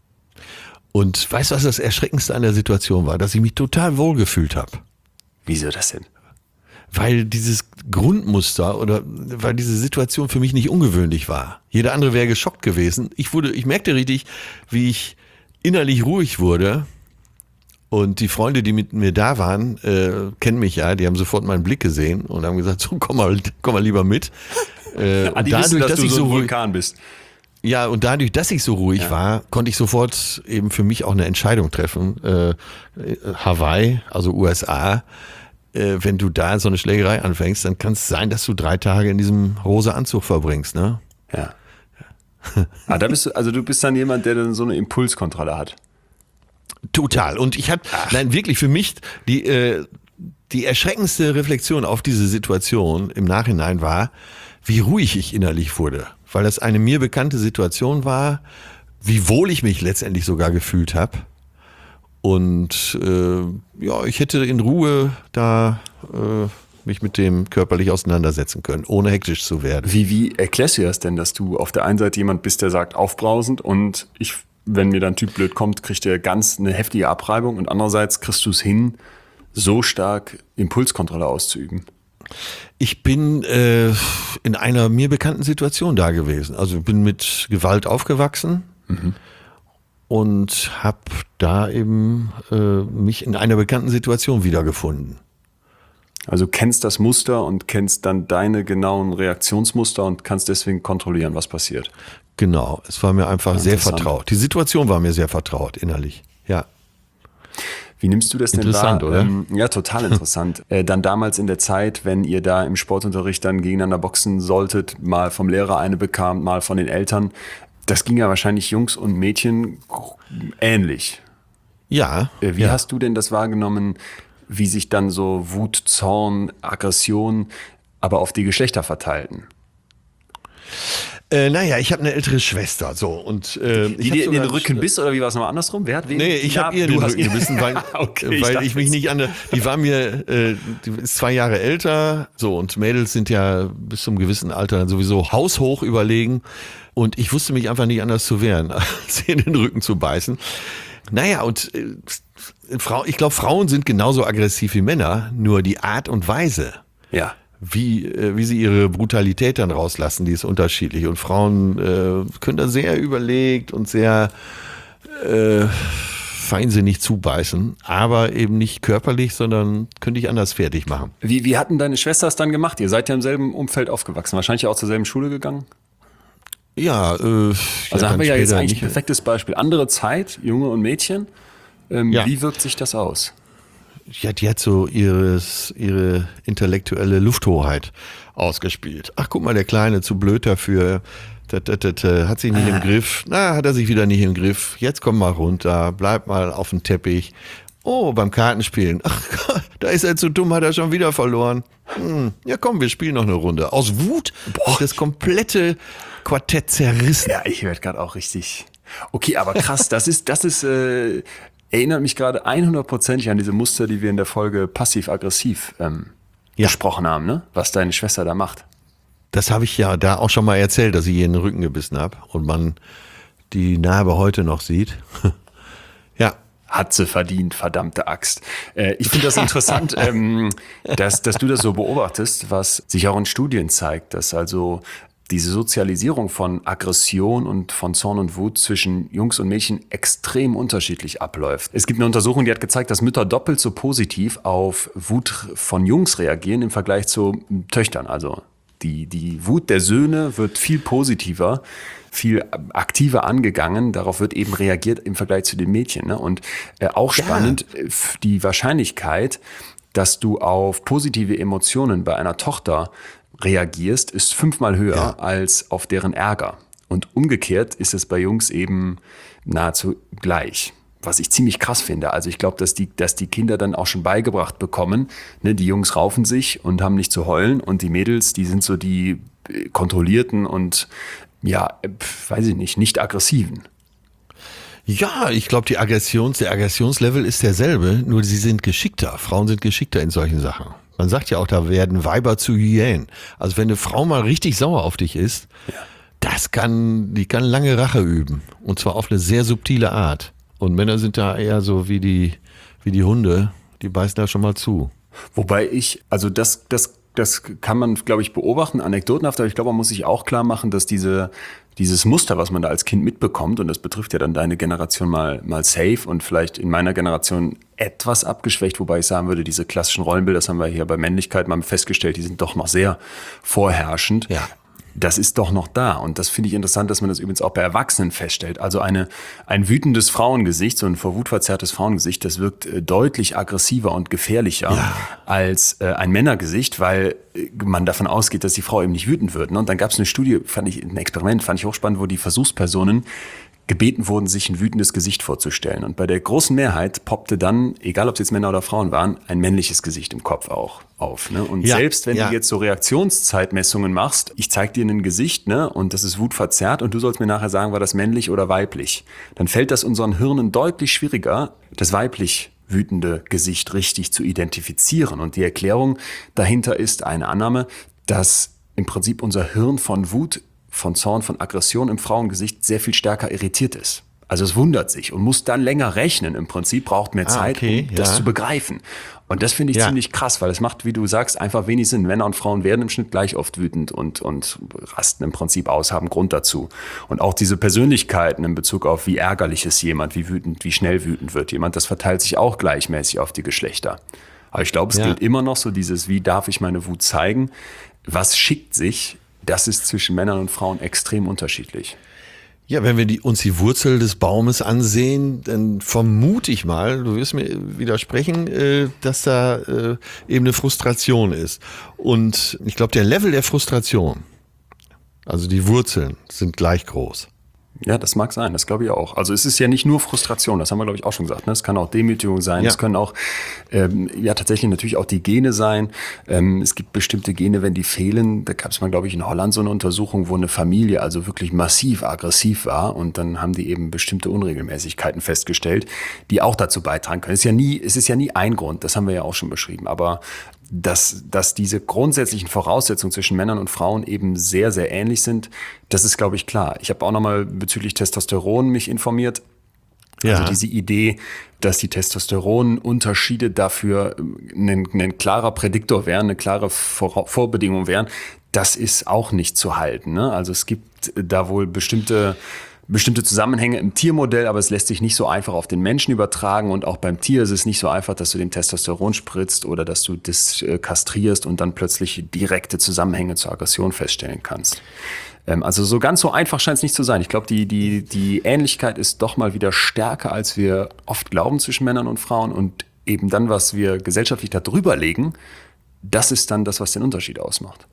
Und weißt du, was das Erschreckendste an der Situation war? Dass ich mich total wohl gefühlt habe.
Wieso das denn?
Weil dieses Grundmuster oder weil diese Situation für mich nicht ungewöhnlich war. Jeder andere wäre geschockt gewesen. Ich wurde, ich merkte richtig, wie ich innerlich ruhig wurde. Und die Freunde, die mit mir da waren, äh, kennen mich ja, die haben sofort meinen Blick gesehen und haben gesagt, so komm mal, komm mal lieber mit. Äh,
Ah,
und
die
dadurch,
wissen, dass,
dass
du
ich
so
so
ein
ruhig,
Vulkan bist.
ja, und dadurch, dass ich so ruhig
Ja.
war, konnte ich sofort eben für mich auch eine Entscheidung treffen. Äh, Hawaii, also U S A, äh, wenn du da so eine Schlägerei anfängst, dann kann es sein, dass du drei Tage in diesem rosa Anzug verbringst, ne?
Ja. Ah, da bist du, also du bist dann jemand, der dann so eine Impulskontrolle hat.
Total. Und ich hatte, nein, wirklich für mich, die, äh, die erschreckendste Reflexion auf diese Situation im Nachhinein war, wie ruhig ich innerlich wurde. Weil das eine mir bekannte Situation war, wie wohl ich mich letztendlich sogar gefühlt habe. Und äh, ja, ich hätte in Ruhe da äh, mich mit dem körperlich auseinandersetzen können, ohne hektisch zu werden.
Wie, wie erklärst du das denn, dass du auf der einen Seite jemand bist, der sagt aufbrausend und ich, wenn mir dann ein Typ blöd kommt, kriegt der ganz eine heftige Abreibung und andererseits kriegst du es hin, so stark Impulskontrolle auszuüben?
Ich bin äh, in einer mir bekannten Situation da gewesen. Also ich bin mit Gewalt aufgewachsen mhm. und habe da eben äh, mich in einer bekannten Situation wiedergefunden.
Also kennst das Muster und kennst dann deine genauen Reaktionsmuster und kannst deswegen kontrollieren, was passiert.
Genau, es war mir einfach sehr
Interessant.
vertraut. Die Situation war mir sehr vertraut innerlich, ja.
Wie nimmst du das denn
Interessant,
wahr?
oder?
Ähm, ja, total interessant. äh, dann damals in der Zeit, wenn ihr da im Sportunterricht dann gegeneinander boxen solltet, mal vom Lehrer eine bekamt, mal von den Eltern, das ging ja wahrscheinlich Jungs und Mädchen ähnlich.
Ja.
Äh, wie
ja.
hast du denn das wahrgenommen, wie sich dann so Wut, Zorn, Aggression aber auf die Geschlechter verteilten?
Äh, naja, ich habe eine ältere Schwester, so und äh,
Die
ich hab
dir in den
sogar-
Rücken biss oder wie war es nochmal andersrum? Wer hat wen?
Nee, ich
Ja,
habe ihr
du
den
hast
Rücken gebissen, weil,
okay,
weil
dachte
ich mich
jetzt.
nicht an der, die war mir, äh, die ist zwei Jahre älter, so und Mädels sind ja bis zum gewissen Alter sowieso haushoch überlegen und ich wusste mich einfach nicht anders zu wehren, als ihr in den Rücken zu beißen. Naja, und äh, Frau, ich glaube, Frauen sind genauso aggressiv wie Männer, nur die Art und Weise,
Ja.
wie, äh, wie sie ihre Brutalität dann rauslassen, die ist unterschiedlich. Und Frauen äh, können da sehr überlegt und sehr äh, feinsinnig zubeißen, aber eben nicht körperlich, sondern können dich anders fertig machen.
Wie, wie hatten deine Schwester es dann gemacht? Ihr seid ja im selben Umfeld aufgewachsen, wahrscheinlich auch zur selben Schule gegangen?
Ja, äh,
Also haben wir ja jetzt eigentlich ein
nicht,
perfektes Beispiel. Andere Zeit, Junge und Mädchen. Ähm,
Ja.
Wie wirkt sich das aus?
ja, die hat so ihres, ihre intellektuelle Lufthoheit ausgespielt. Ach, guck mal, der Kleine, zu blöd dafür. Dat, dat, dat, äh, hat sich nicht im Griff. Na, hat er sich wieder nicht im Griff. Jetzt komm mal runter, bleib mal auf dem Teppich. Oh, beim Kartenspielen. Ach, da ist er zu dumm, hat er schon wieder verloren. Hm, ja komm, wir spielen noch eine Runde. Aus Wut ist das komplette Quartett zerrissen.
Ja, ich werde gerade auch richtig. Okay, aber krass, das ist, das ist, äh, erinnert mich gerade hundertprozentig an diese Muster, die wir in der Folge passiv-aggressiv ähm,
Ja.
besprochen haben, ne? Was deine Schwester da macht.
Das habe ich ja da auch schon mal erzählt, dass ich ihr in den Rücken gebissen habe und man die Narbe heute noch sieht. Ja.
hat sie verdient, verdammte Axt. Äh, ich finde das interessant, ähm, dass, dass du das so beobachtest, was sich auch in Studien zeigt, dass also diese Sozialisierung von Aggression und von Zorn und Wut zwischen Jungs und Mädchen extrem unterschiedlich abläuft. Es gibt eine Untersuchung, die hat gezeigt, dass Mütter doppelt so positiv auf Wut von Jungs reagieren im Vergleich zu Töchtern. Also die, die Wut der Söhne wird viel positiver, viel aktiver angegangen. Darauf wird eben reagiert im Vergleich zu den Mädchen. Ne? Und äh, auch spannend, ja. die Wahrscheinlichkeit, dass du auf positive Emotionen bei einer Tochter reagierst, ist fünfmal höher ja. als auf deren Ärger. Und umgekehrt ist es bei Jungs eben nahezu gleich. Was ich ziemlich krass finde. Also ich glaube, dass die, dass die Kinder dann auch schon beigebracht bekommen, ne, die Jungs raufen sich und haben nicht zu heulen und die Mädels, die sind so die kontrollierten und ja, weiß ich nicht, nicht aggressiven.
Ja, ich glaube, die Aggressions, der Aggressionslevel ist derselbe, nur sie sind geschickter. Frauen sind geschickter in solchen Sachen. Man sagt ja auch, da werden Weiber zu Hyänen. Also wenn eine Frau mal richtig sauer auf dich ist, ja. das kann, die kann lange Rache üben. Und zwar auf eine sehr subtile Art. Und Männer sind da eher so wie die, wie die Hunde, die beißen da schon mal zu.
Wobei ich, also das, das, das kann man, glaube ich, beobachten, anekdotenhaft, aber ich glaube, man muss sich auch klar machen, dass diese, dieses Muster, was man da als Kind mitbekommt, und das betrifft ja dann deine Generation mal, mal safe und vielleicht in meiner Generation etwas abgeschwächt, wobei ich sagen würde, diese klassischen Rollenbilder, das haben wir hier bei Männlichkeit mal festgestellt, die sind doch noch sehr vorherrschend.
Ja.
Das ist doch noch da. Und das finde ich interessant, dass man das übrigens auch bei Erwachsenen feststellt. Also eine, ein wütendes Frauengesicht, so ein vor Wut verzerrtes Frauengesicht, das wirkt äh, deutlich aggressiver und gefährlicher ja. als äh, ein Männergesicht, weil äh, man davon ausgeht, dass die Frau eben nicht wütend wird. Ne? Und dann gab es eine Studie, fand ich, ein Experiment, fand ich hochspannend, wo die Versuchspersonen gebeten wurden, sich ein wütendes Gesicht vorzustellen. Und bei der großen Mehrheit poppte dann, egal ob es jetzt Männer oder Frauen waren, ein männliches Gesicht im Kopf auch auf. Ne? Und ja, selbst wenn ja. du jetzt so Reaktionszeitmessungen machst, ich zeig dir ein Gesicht, ne, und das ist wutverzerrt und du sollst mir nachher sagen, war das männlich oder weiblich, dann fällt das unseren Hirnen deutlich schwieriger, das weiblich wütende Gesicht richtig zu identifizieren. Und die Erklärung dahinter ist eine Annahme, dass im Prinzip unser Hirn von Wut, von Zorn, von Aggression im Frauengesicht sehr viel stärker irritiert ist. Also es wundert sich und muss dann länger rechnen. Im Prinzip braucht mehr Zeit, ah, okay, um das ja. zu begreifen. Und das finde ich ja. ziemlich krass, weil es macht, wie du sagst, einfach wenig Sinn. Männer und Frauen werden im Schnitt gleich oft wütend und, und rasten im Prinzip aus, haben Grund dazu. Und auch diese Persönlichkeiten in Bezug auf, wie ärgerlich ist jemand, wie wütend, wie schnell wütend wird jemand, das verteilt sich auch gleichmäßig auf die Geschlechter. Aber ich glaube, es ja. gilt immer noch so dieses, wie darf ich meine Wut zeigen? Was schickt sich? Das ist zwischen Männern und Frauen extrem unterschiedlich.
Ja, wenn wir die, uns die Wurzel des Baumes ansehen, dann vermute ich mal, du wirst mir widersprechen, äh, dass da äh, eben eine Frustration ist. Und ich glaube, der Level der Frustration, also die Wurzeln, sind gleich groß.
Ja, das mag sein, das glaube ich auch. Also es ist ja nicht nur Frustration, das haben wir, glaube ich, auch schon gesagt. Ne? Es kann auch Demütigung sein, ja. es können auch ähm, ja tatsächlich natürlich auch die Gene sein. Ähm, es gibt bestimmte Gene, wenn die fehlen. Da gab es mal, glaube ich, in Holland so eine Untersuchung, wo eine Familie also wirklich massiv aggressiv war und dann haben die eben bestimmte Unregelmäßigkeiten festgestellt, die auch dazu beitragen können. Es ist ja nie, es ist ja nie ein Grund, das haben wir ja auch schon beschrieben, aber Dass, dass diese grundsätzlichen Voraussetzungen zwischen Männern und Frauen eben sehr, sehr ähnlich sind, das ist, glaube ich, klar. Ich habe auch nochmal bezüglich Testosteron mich informiert. Ja. Also diese Idee, dass die Testosteronunterschiede dafür ein, ein klarer Prädiktor wären, eine klare Vor- Vorbedingung wären, das ist auch nicht zu halten. Ne? Also es gibt da wohl bestimmte bestimmte Zusammenhänge im Tiermodell, aber es lässt sich nicht so einfach auf den Menschen übertragen und auch beim Tier ist es nicht so einfach, dass du dem Testosteron spritzt oder dass du das äh, kastrierst und dann plötzlich direkte Zusammenhänge zur Aggression feststellen kannst. Ähm, also so ganz so einfach scheint es nicht zu sein. Ich glaube, die, die, die Ähnlichkeit ist doch mal wieder stärker, als wir oft glauben zwischen Männern und Frauen und eben dann, was wir gesellschaftlich da drüber legen, das ist dann das, was den Unterschied ausmacht.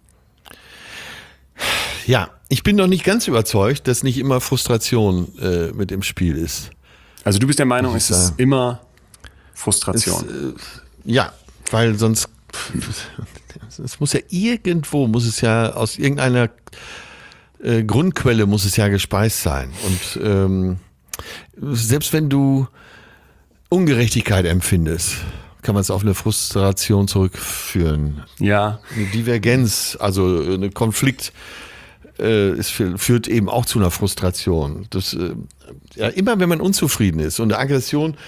Ja, ich bin noch nicht ganz überzeugt, dass nicht immer Frustration äh, mit im Spiel ist.
Also du bist der Meinung, es ist äh, immer Frustration?
Es, äh, ja, weil sonst, es muss ja irgendwo, muss es ja aus irgendeiner äh, Grundquelle muss es ja gespeist sein. Und ähm, selbst wenn du Ungerechtigkeit empfindest, kann man es auf eine Frustration zurückführen.
Ja.
Eine Divergenz, also eine Konflikt, äh, es führt eben auch zu einer Frustration. Das, äh, ja, immer wenn man unzufrieden ist und eine Aggression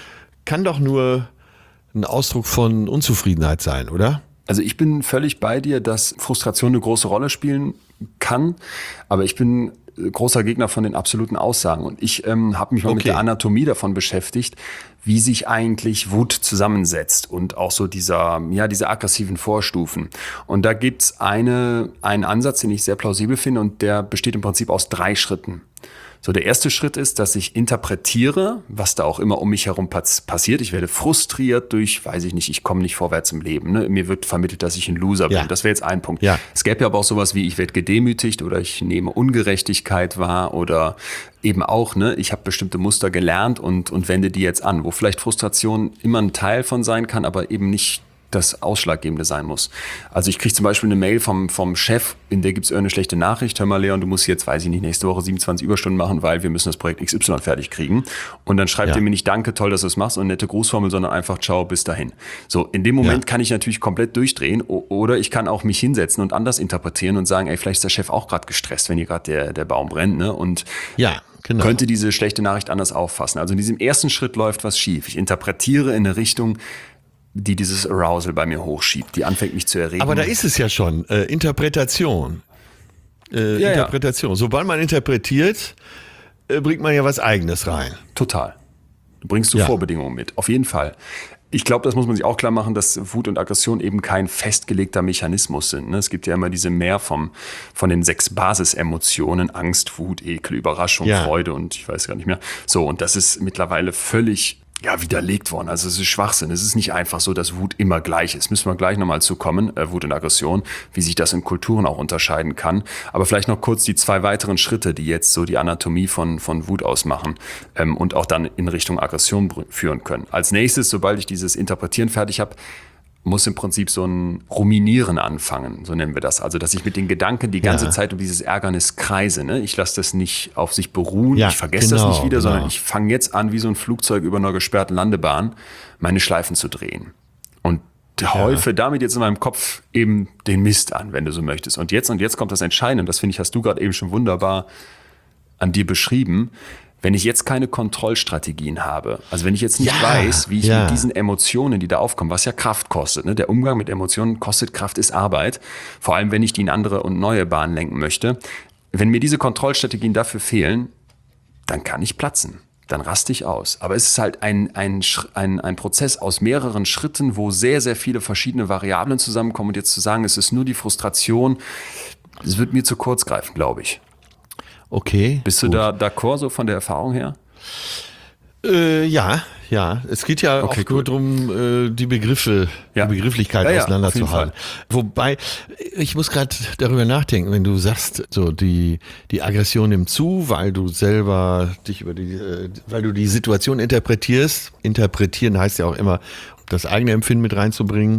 kann doch nur ein Ausdruck von Unzufriedenheit sein, oder?
Also ich bin völlig bei dir, dass Frustration eine große Rolle spielen kann, aber ich bin großer Gegner von den absoluten Aussagen. Und ich ähm, habe mich mal okay. mit der Anatomie davon beschäftigt, wie sich eigentlich Wut zusammensetzt und auch so dieser, ja, diese aggressiven Vorstufen. Und da gibt's eine, einen Ansatz, den ich sehr plausibel finde, und der besteht im Prinzip aus drei Schritten. So, der erste Schritt ist, dass ich interpretiere, was da auch immer um mich herum passiert. Ich werde frustriert durch, weiß ich nicht, ich komme nicht vorwärts im Leben. Ne? Mir wird vermittelt, dass ich ein Loser bin. Ja. Das wäre jetzt ein Punkt. Ja. Es gäbe ja aber auch sowas wie, ich werde gedemütigt oder ich nehme Ungerechtigkeit wahr oder eben auch, ne, ich habe bestimmte Muster gelernt und, und wende die jetzt an, wo vielleicht Frustration immer ein Teil von sein kann, aber eben nicht das Ausschlaggebende sein muss. Also ich kriege zum Beispiel eine Mail vom, vom Chef, in der gibt es irgendeine schlechte Nachricht. Hör mal, Leon, du musst jetzt, weiß ich nicht, nächste Woche siebenundzwanzig Überstunden machen, weil wir müssen das Projekt X Y fertig kriegen. Und dann schreibt ja. er mir nicht, danke, toll, dass du es machst und eine nette Grußformel, sondern einfach, ciao, bis dahin. So, in dem Moment ja. kann ich natürlich komplett durchdrehen oder ich kann auch mich hinsetzen und anders interpretieren und sagen, ey, vielleicht ist der Chef auch gerade gestresst, wenn hier gerade der, der Baum brennt, ne? Und ja. Genau. Könnte diese schlechte Nachricht anders auffassen. Also in diesem ersten Schritt läuft was schief. Ich interpretiere in eine Richtung, die dieses Arousal bei mir hochschiebt, die anfängt mich zu erregen.
Aber da ist es ja schon, äh, Interpretation. Äh, ja, Interpretation. Ja. Sobald man interpretiert, äh, bringt man ja was Eigenes rein.
Total. Du bringst du ja. Vorbedingungen mit, auf jeden Fall. Ich glaube, das muss man sich auch klar machen, dass Wut und Aggression eben kein festgelegter Mechanismus sind. Ne? Es gibt ja immer diese mehr vom, von den sechs Basisemotionen, Angst, Wut, Ekel, Überraschung, ja. Freude und ich weiß gar nicht mehr. So, und das ist mittlerweile völlig ja, widerlegt worden. Also es ist Schwachsinn. Es ist nicht einfach so, dass Wut immer gleich ist. Müssen wir gleich nochmal zu kommen, äh, Wut und Aggression, wie sich das in Kulturen auch unterscheiden kann. Aber vielleicht noch kurz die zwei weiteren Schritte, die jetzt so die Anatomie von, von Wut ausmachen ähm, und auch dann in Richtung Aggression br- führen können. Als nächstes, sobald ich dieses Interpretieren fertig habe, muss im Prinzip so ein Ruminieren anfangen, so nennen wir das. Also, dass ich mit den Gedanken die ganze ja. Zeit um dieses Ärgernis kreise. Ne? Ich lasse das nicht auf sich beruhen, ja, ich vergesse genau, das nicht wieder, genau. sondern ich fange jetzt an, wie so ein Flugzeug über einer gesperrten Landebahn, meine Schleifen zu drehen. Und ja. häufe damit jetzt in meinem Kopf eben den Mist an, wenn du so möchtest. Und jetzt, und jetzt kommt das Entscheidende, und das finde ich, hast du gerade eben schon wunderbar an dir beschrieben. Wenn ich jetzt keine Kontrollstrategien habe, also wenn ich jetzt nicht ja, weiß, wie ich ja. mit diesen Emotionen, die da aufkommen, was ja Kraft kostet, ne? Der Umgang mit Emotionen kostet Kraft, ist Arbeit, vor allem wenn ich die in andere und neue Bahnen lenken möchte. Wenn mir diese Kontrollstrategien dafür fehlen, dann kann ich platzen, dann raste ich aus. Aber es ist halt ein, ein, ein, ein Prozess aus mehreren Schritten, wo sehr, sehr viele verschiedene Variablen zusammenkommen und jetzt zu sagen, es ist nur die Frustration, das wird mir zu kurz greifen, glaube ich.
Okay.
Bist du gut. da d'accord so von der Erfahrung her?
Äh, ja, ja. Es geht ja okay, auch nur darum, äh, die Begriffe, ja. die Begrifflichkeit ja, ja, auseinanderzuhalten. Wobei, ich muss gerade darüber nachdenken, wenn du sagst, so die, die Aggression nimmt zu, weil du selber dich über die, äh, weil du die Situation interpretierst. Interpretieren heißt ja auch immer, das eigene Empfinden mit reinzubringen.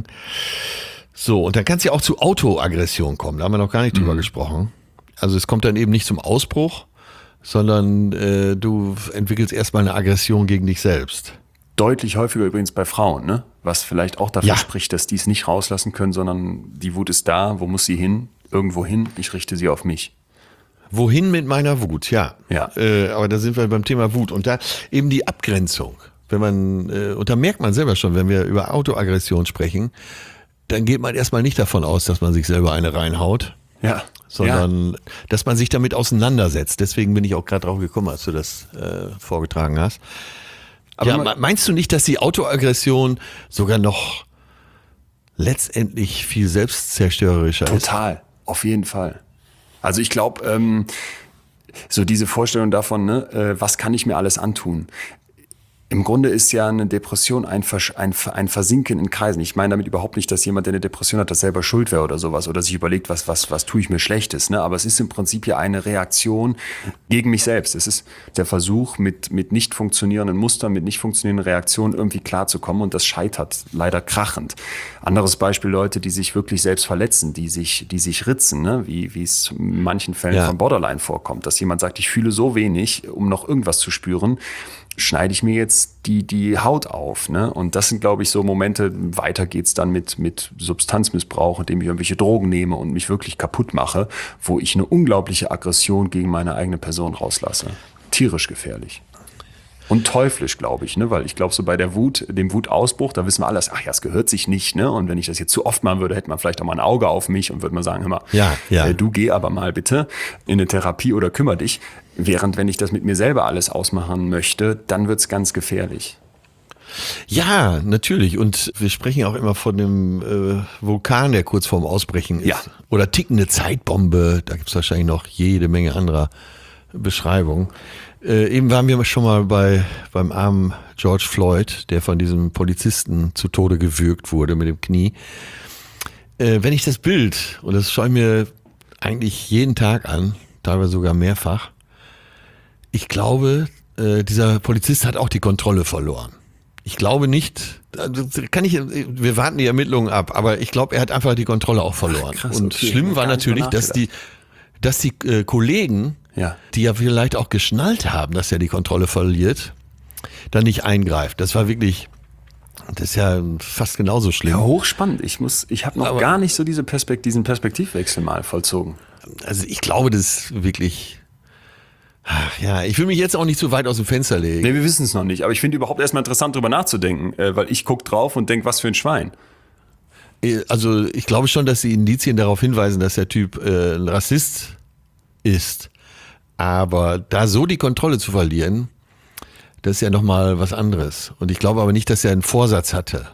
So, und dann kann es ja auch zu Autoaggression kommen. Da haben wir noch gar nicht mhm. drüber gesprochen. Also es kommt dann eben nicht zum Ausbruch, sondern äh, du entwickelst erstmal eine Aggression gegen dich selbst.
Deutlich häufiger übrigens bei Frauen, ne? Was vielleicht auch dafür ja. spricht, dass die es nicht rauslassen können, sondern die Wut ist da, wo muss sie hin? Irgendwo hin, ich richte sie auf mich.
Wohin mit meiner Wut, ja.
ja.
Äh, aber da sind wir beim Thema Wut und da eben die Abgrenzung. Wenn man, äh, und da merkt man selber schon, wenn wir über Autoaggression sprechen, dann geht man erstmal nicht davon aus, dass man sich selber eine reinhaut.
Ja.
Sondern, ja. dass man sich damit auseinandersetzt. Deswegen bin ich auch gerade drauf gekommen, als du das äh, vorgetragen hast. Aber ja, meinst du nicht, dass die Autoaggression sogar noch letztendlich viel selbstzerstörerischer
Total,
ist?
Total, auf jeden Fall. Also ich glaube, ähm, so diese Vorstellung davon, ne, äh, was kann ich mir alles antun? Im Grunde ist ja eine Depression ein, Vers- ein, ein Versinken in Kreisen. Ich meine damit überhaupt nicht, dass jemand, der eine Depression hat, das selber schuld wäre oder sowas oder sich überlegt, was, was, was tue ich mir Schlechtes. Ne? Aber es ist im Prinzip ja eine Reaktion gegen mich selbst. Es ist der Versuch, mit, mit nicht funktionierenden Mustern, mit nicht funktionierenden Reaktionen irgendwie klarzukommen und das scheitert leider krachend. Anderes Beispiel, Leute, die sich wirklich selbst verletzen, die sich, die sich ritzen, ne? wie, wie es in manchen Fällen ja. von Borderline vorkommt, dass jemand sagt, ich fühle so wenig, um noch irgendwas zu spüren, schneide ich mir jetzt die, die Haut auf. Ne? Und das sind, glaube ich, so Momente, weiter geht's dann mit, mit Substanzmissbrauch, indem ich irgendwelche Drogen nehme und mich wirklich kaputt mache, wo ich eine unglaubliche Aggression gegen meine eigene Person rauslasse. Tierisch gefährlich. Und teuflisch, glaube ich, ne? Weil ich glaube, so bei der Wut, dem Wutausbruch, da wissen wir alles, ach ja, es gehört sich nicht, ne? Und wenn ich das jetzt zu oft machen würde, hätte man vielleicht auch mal ein Auge auf mich und würde mal sagen, hör mal,
ja, ja.
Äh, du geh aber mal bitte in eine Therapie oder kümmere dich. Während wenn ich das mit mir selber alles ausmachen möchte, dann wird's ganz gefährlich.
Ja, natürlich. Und wir sprechen auch immer von dem äh, Vulkan, der kurz vorm Ausbrechen ist.
Ja.
Oder tickende Zeitbombe. Da gibt's wahrscheinlich noch jede Menge anderer Beschreibungen. Äh, eben waren wir schon mal bei beim armen George Floyd, der von diesem Polizisten zu Tode gewürgt wurde mit dem Knie. Äh, wenn ich das Bild, und das schaue ich mir eigentlich jeden Tag an, teilweise sogar mehrfach, ich glaube, äh, dieser Polizist hat auch die Kontrolle verloren. Ich glaube nicht, kann ich, wir warten die Ermittlungen ab, aber ich glaube, er hat einfach die Kontrolle auch verloren. Ach, krass, und okay. Schlimm war natürlich, dass die, dass die äh, Kollegen, ja. die ja vielleicht auch geschnallt haben, dass er die Kontrolle verliert, dann nicht eingreift. Das war wirklich, das ist ja fast genauso schlimm.
Ja, hochspannend. Ich muss, ich habe noch aber gar nicht so diese Perspekt- diesen Perspektivwechsel mal vollzogen.
Also ich glaube, das ist wirklich. Ach ja, ich will mich jetzt auch nicht zu weit aus dem Fenster legen.
Nee, wir wissen es noch nicht. Aber ich finde überhaupt erstmal interessant, drüber nachzudenken, äh, weil ich gucke drauf und denke, was für ein Schwein.
Also ich glaube schon, dass die Indizien darauf hinweisen, dass der Typ äh, ein Rassist ist. Aber da so die Kontrolle zu verlieren, das ist ja nochmal was anderes. Und ich glaube aber nicht, dass er einen Vorsatz hatte,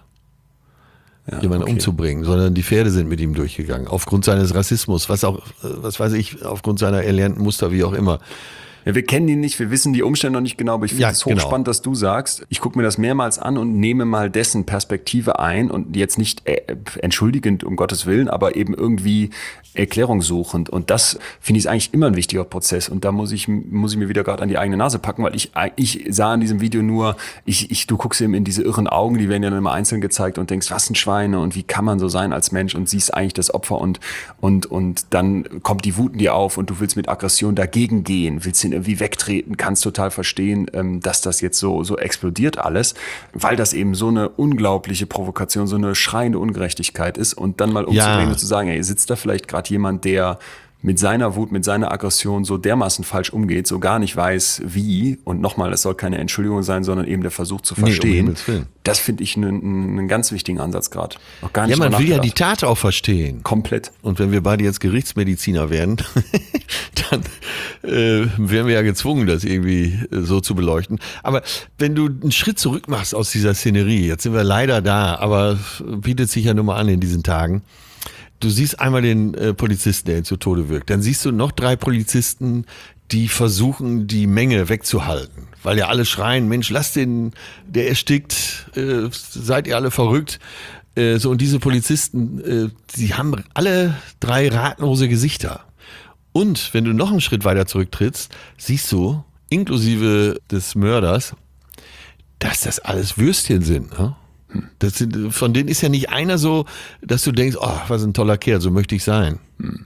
ja, jemanden okay. umzubringen, sondern die Pferde sind mit ihm durchgegangen. Aufgrund seines Rassismus, was auch, was weiß ich, aufgrund seiner erlernten Muster, wie auch immer.
Ja, wir kennen ihn nicht, wir wissen die Umstände noch nicht genau, aber ich finde
ja,
es hochspannend,
genau.
dass du sagst, ich gucke mir das mehrmals an und nehme mal dessen Perspektive ein und jetzt nicht äh, entschuldigend, um Gottes Willen, aber eben irgendwie erklärungssuchend. Und das finde ich ist eigentlich immer ein wichtiger Prozess. Und da muss ich muss ich mir wieder gerade an die eigene Nase packen, weil ich ich sah in diesem Video nur, ich ich du guckst eben in diese irren Augen, die werden ja dann immer einzeln gezeigt und denkst, was ein Schweine und wie kann man so sein als Mensch und siehst eigentlich das Opfer und und und dann kommt die Wut in dir auf und du willst mit Aggression dagegen gehen, willst ihn irgendwie wegtreten, kannst total verstehen, dass das jetzt so so explodiert alles, weil das eben so eine unglaubliche Provokation, so eine schreiende Ungerechtigkeit ist und dann mal umzudrehen und zu sagen, ey, sitzt da vielleicht gerade jemand, der mit seiner Wut, mit seiner Aggression so dermaßen falsch umgeht, so gar nicht weiß, wie. Und nochmal, es soll keine Entschuldigung sein, sondern eben der Versuch zu verstehen. Nee, um das finde ich einen, einen ganz wichtigen Ansatz gerade.
Ja, man will ja die Tat auch verstehen.
Komplett.
Und wenn wir beide jetzt Gerichtsmediziner wären, dann äh, wären wir ja gezwungen, das irgendwie äh, so zu beleuchten. Aber wenn du einen Schritt zurück machst aus dieser Szenerie, jetzt sind wir leider da, aber bietet sich ja nur mal an in diesen Tagen. Du siehst einmal den äh, Polizisten, der ihn zu Tode wirkt. Dann siehst du noch drei Polizisten, die versuchen, die Menge wegzuhalten. Weil ja alle schreien, Mensch, lass den, der erstickt, äh, seid ihr alle verrückt. Äh, so, und diese Polizisten, äh, die haben alle drei rattlose Gesichter. Und wenn du noch einen Schritt weiter zurücktrittst, siehst du, inklusive des Mörders, dass das alles Würstchen sind, ne? Das sind, von denen ist ja nicht einer so, dass du denkst, oh, was ein toller Kerl, so möchte ich sein. Hm.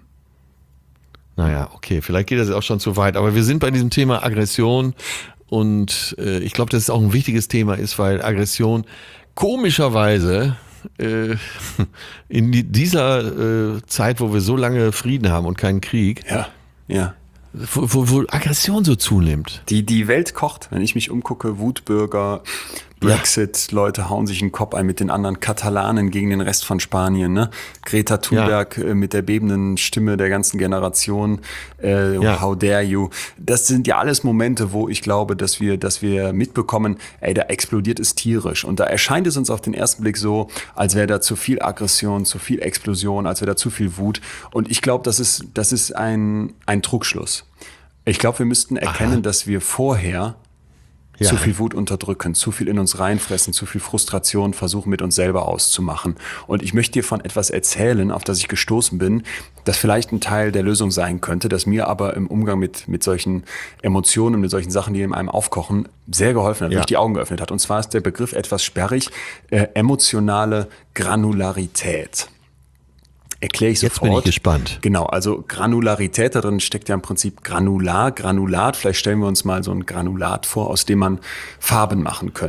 Naja, okay, vielleicht geht das auch schon zu weit, aber wir sind bei diesem Thema Aggression und äh, ich glaube, dass es auch ein wichtiges Thema ist, weil Aggression komischerweise äh, in die, dieser äh, Zeit, wo wir so lange Frieden haben und keinen Krieg,
ja, ja.
Wo, wo, wo Aggression so zunimmt.
Die, die Welt kocht, wenn ich mich umgucke, Wutbürger, Brexit, ja. Leute hauen sich den Kopf ein mit den anderen Katalanen gegen den Rest von Spanien, ne? Greta Thunberg ja. äh, mit der bebenden Stimme der ganzen Generation, äh, ja. How dare you? Das sind ja alles Momente, wo ich glaube, dass wir, dass wir mitbekommen, ey, da explodiert es tierisch. Und da erscheint es uns auf den ersten Blick so, als wäre da zu viel Aggression, zu viel Explosion, als wäre da zu viel Wut. Und ich glaube, das ist, das ist ein, ein Trugschluss. Ich glaube, wir müssten erkennen, Aha. dass wir vorher ja. zu viel Wut unterdrücken, zu viel in uns reinfressen, zu viel Frustration versuchen mit uns selber auszumachen. Und ich möchte dir von etwas erzählen, auf das ich gestoßen bin, das vielleicht ein Teil der Lösung sein könnte, das mir aber im Umgang mit, mit solchen Emotionen, mit solchen Sachen, die in einem aufkochen, sehr geholfen hat, ja. mich die Augen geöffnet hat. Und zwar ist der Begriff etwas sperrig, äh, emotionale Granularität. Erkläre ich sofort.
Jetzt bin ich gespannt.
Genau, also Granularität, da drin steckt ja im Prinzip Granular, Granulat. Vielleicht stellen wir uns mal so ein Granulat vor, aus dem man Farben machen könnte.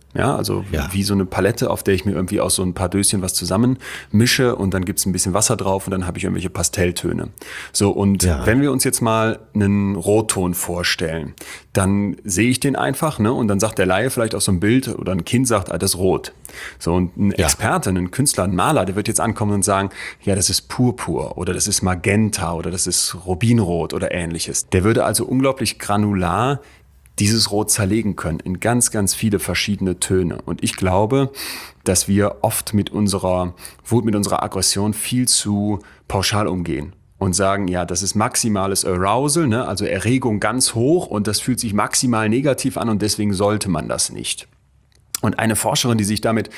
Ja, also
Ja.
wie so eine Palette, auf der ich mir irgendwie aus so ein paar Döschen was zusammen mische und dann gibt's ein bisschen Wasser drauf und dann habe ich irgendwelche Pastelltöne. So, und
Ja.
wenn wir uns jetzt mal einen Rotton vorstellen, dann sehe ich den einfach, ne? Und dann sagt der Laie vielleicht auf so ein Bild oder ein Kind sagt, ah, das ist rot. So, und ein
Ja.
Experte, ein Künstler, ein Maler, der wird jetzt ankommen und sagen, ja, das ist Purpur oder das ist Magenta oder das ist Rubinrot oder ähnliches. Der würde also unglaublich granular dieses Rot zerlegen können in ganz, ganz viele verschiedene Töne. Und ich glaube, dass wir oft mit unserer Wut, mit unserer Aggression viel zu pauschal umgehen und sagen, ja, das ist maximales Arousal, ne? Also Erregung ganz hoch und das fühlt sich maximal negativ an und deswegen sollte man das nicht. Und eine Forscherin, die sich damit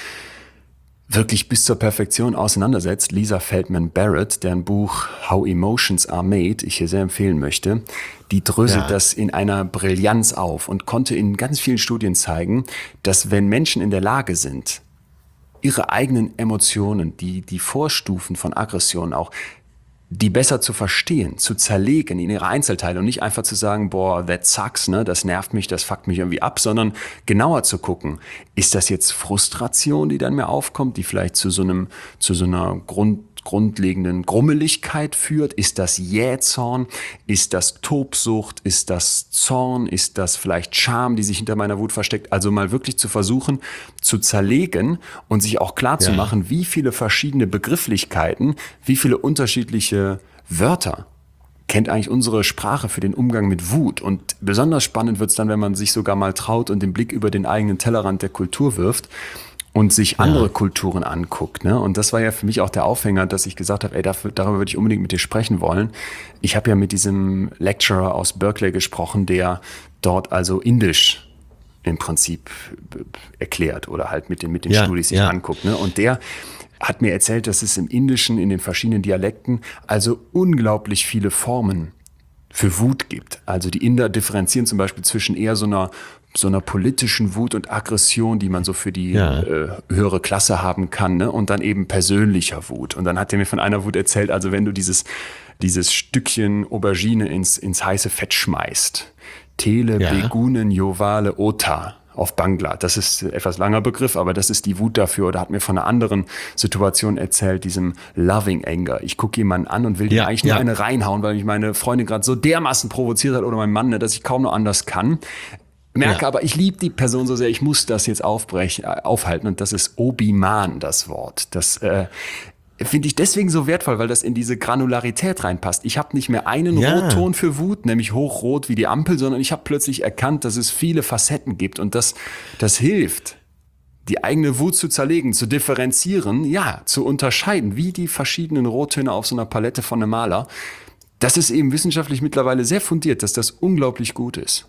wirklich bis zur Perfektion auseinandersetzt, Lisa Feldman Barrett, deren Buch How Emotions Are Made, ich hier sehr empfehlen möchte, die dröselt
Ja.
das in einer Brillanz auf und konnte in ganz vielen Studien zeigen, dass wenn Menschen in der Lage sind, ihre eigenen Emotionen, die, die Vorstufen von Aggression auch, die besser zu verstehen, zu zerlegen in ihre Einzelteile und nicht einfach zu sagen, boah, that sucks, ne, das nervt mich, das fuckt mich irgendwie ab, sondern genauer zu gucken, ist das jetzt Frustration, die dann mir aufkommt, die vielleicht zu so einem, zu so einer Grund, grundlegenden Grummeligkeit führt? Ist das Jähzorn? Ist das Tobsucht? Ist das Zorn? Ist das vielleicht Scham, die sich hinter meiner Wut versteckt? Also mal wirklich zu versuchen, zu zerlegen und sich auch klar zu
Ja.
machen, wie viele verschiedene Begrifflichkeiten, wie viele unterschiedliche Wörter kennt eigentlich unsere Sprache für den Umgang mit Wut. Und besonders spannend wird es dann, wenn man sich sogar mal traut und den Blick über den eigenen Tellerrand der Kultur wirft und sich andere Kulturen anguckt. Ne? Und das war ja für mich auch der Aufhänger, dass ich gesagt habe, ey, dafür, darüber würde ich unbedingt mit dir sprechen wollen. Ich habe ja mit diesem Lecturer aus Berkeley gesprochen, der dort also Indisch im Prinzip erklärt oder halt mit den, mit den
Ja,
Studis sich
ja.
anguckt. Ne? Und der hat mir erzählt, dass es im Indischen, in den verschiedenen Dialekten, also unglaublich viele Formen für Wut gibt. Also die Inder differenzieren zum Beispiel zwischen eher so einer so einer politischen Wut und Aggression, die man so für die
Ja.
äh, höhere Klasse haben kann, ne? Und dann eben persönlicher Wut. Und dann hat er mir von einer Wut erzählt, also wenn du dieses, dieses Stückchen Aubergine ins, ins heiße Fett schmeißt, Tele,
Ja.
Begunen, Jovale, Ota auf Bangla. Das ist ein etwas langer Begriff, aber das ist die Wut dafür. Oder hat mir von einer anderen Situation erzählt, diesem Loving Anger. Ich gucke jemanden an und will dir
Ja,
eigentlich nur
ja.
eine reinhauen, weil mich meine Freundin gerade so dermaßen provoziert hat oder mein Mann, ne, dass ich kaum noch anders kann. Merke
Ja.
aber, ich liebe die Person so sehr, ich muss das jetzt aufbrechen, äh, aufhalten. Und das ist Obi-Man, das Wort. Das äh, finde ich deswegen so wertvoll, weil das in diese Granularität reinpasst. Ich habe nicht mehr einen
Ja.
Rotton für Wut, nämlich hochrot wie die Ampel, sondern ich habe plötzlich erkannt, dass es viele Facetten gibt. Und das, das hilft, die eigene Wut zu zerlegen, zu differenzieren, ja, zu unterscheiden, wie die verschiedenen Rottöne auf so einer Palette von einem Maler. Das ist eben wissenschaftlich mittlerweile sehr fundiert, dass das unglaublich gut ist.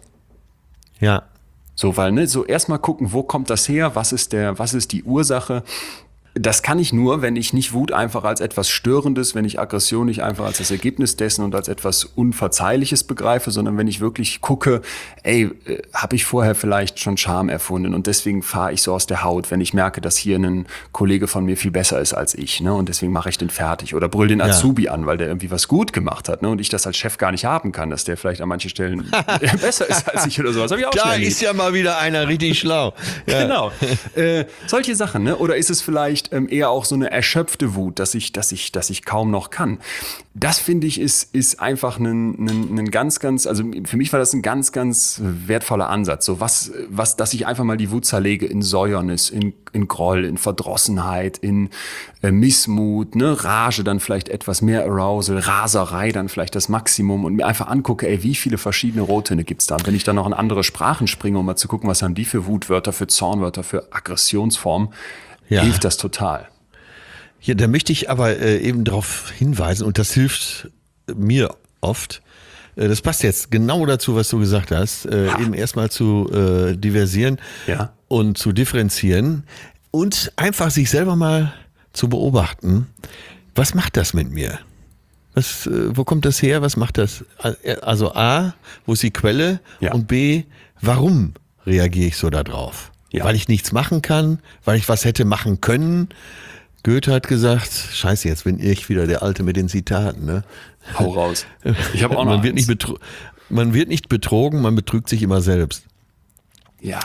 Ja.
So, weil, ne, so erstmal gucken, wo kommt das her, was ist der, was ist die Ursache? Das kann ich nur, wenn ich nicht Wut einfach als etwas Störendes, wenn ich Aggression nicht einfach als das Ergebnis dessen und als etwas Unverzeihliches begreife, sondern wenn ich wirklich gucke, ey, äh, habe ich vorher vielleicht schon Scham erfunden und deswegen fahre ich so aus der Haut, wenn ich merke, dass hier ein Kollege von mir viel besser ist als ich, ne, und deswegen mache ich den fertig oder brüll den
Ja.
Azubi an, weil der irgendwie was gut gemacht hat, ne, und ich das als Chef gar nicht haben kann, dass der vielleicht an manchen Stellen besser ist als ich oder sowas. Hab ich auch schon
Da
erlebt.
ist ja mal wieder einer richtig schlau. Ja.
Genau. Äh, solche Sachen, ne? Oder ist es vielleicht ähm, eher auch so eine erschöpfte Wut, dass ich, dass ich, dass ich kaum noch kann? Das finde ich ist, ist einfach ein, ein, ein ganz, ganz, also für mich war das ein ganz, ganz wertvoller Ansatz. So was, was, dass ich einfach mal die Wut zerlege in Säuernis, in, in Groll, in Verdrossenheit, in äh, Missmut, ne? Rage, dann vielleicht etwas mehr Arousal, Raserei, dann vielleicht das Maximum und mir einfach angucke, ey, wie viele verschiedene Rottöne gibt's da? Und wenn ich dann noch in andere Sprachen springe, um mal zu gucken, was haben die für Wutwörter, für Zornwörter, für Aggressionsformen,
Ja.
hilft das total.
Ja, da möchte ich aber äh, eben darauf hinweisen, und das hilft mir oft. Äh, das passt jetzt genau dazu, was du gesagt hast. Äh, eben erstmal zu äh, diversieren
Ja.
und zu differenzieren und einfach sich selber mal zu beobachten. Was macht das mit mir? Was, äh, wo kommt das her? Was macht das? Also A, wo ist die Quelle?
Ja.
Und B, warum reagiere ich so darauf?
Ja.
Weil ich nichts machen kann, weil ich was hätte machen können. Goethe hat gesagt, scheiße, jetzt bin ich wieder der Alte mit den Zitaten. Ne?
Hau raus. Ich habe auch noch
man, wird
eins.
nicht betro- man wird nicht betrogen, man betrügt sich immer selbst.
Ja.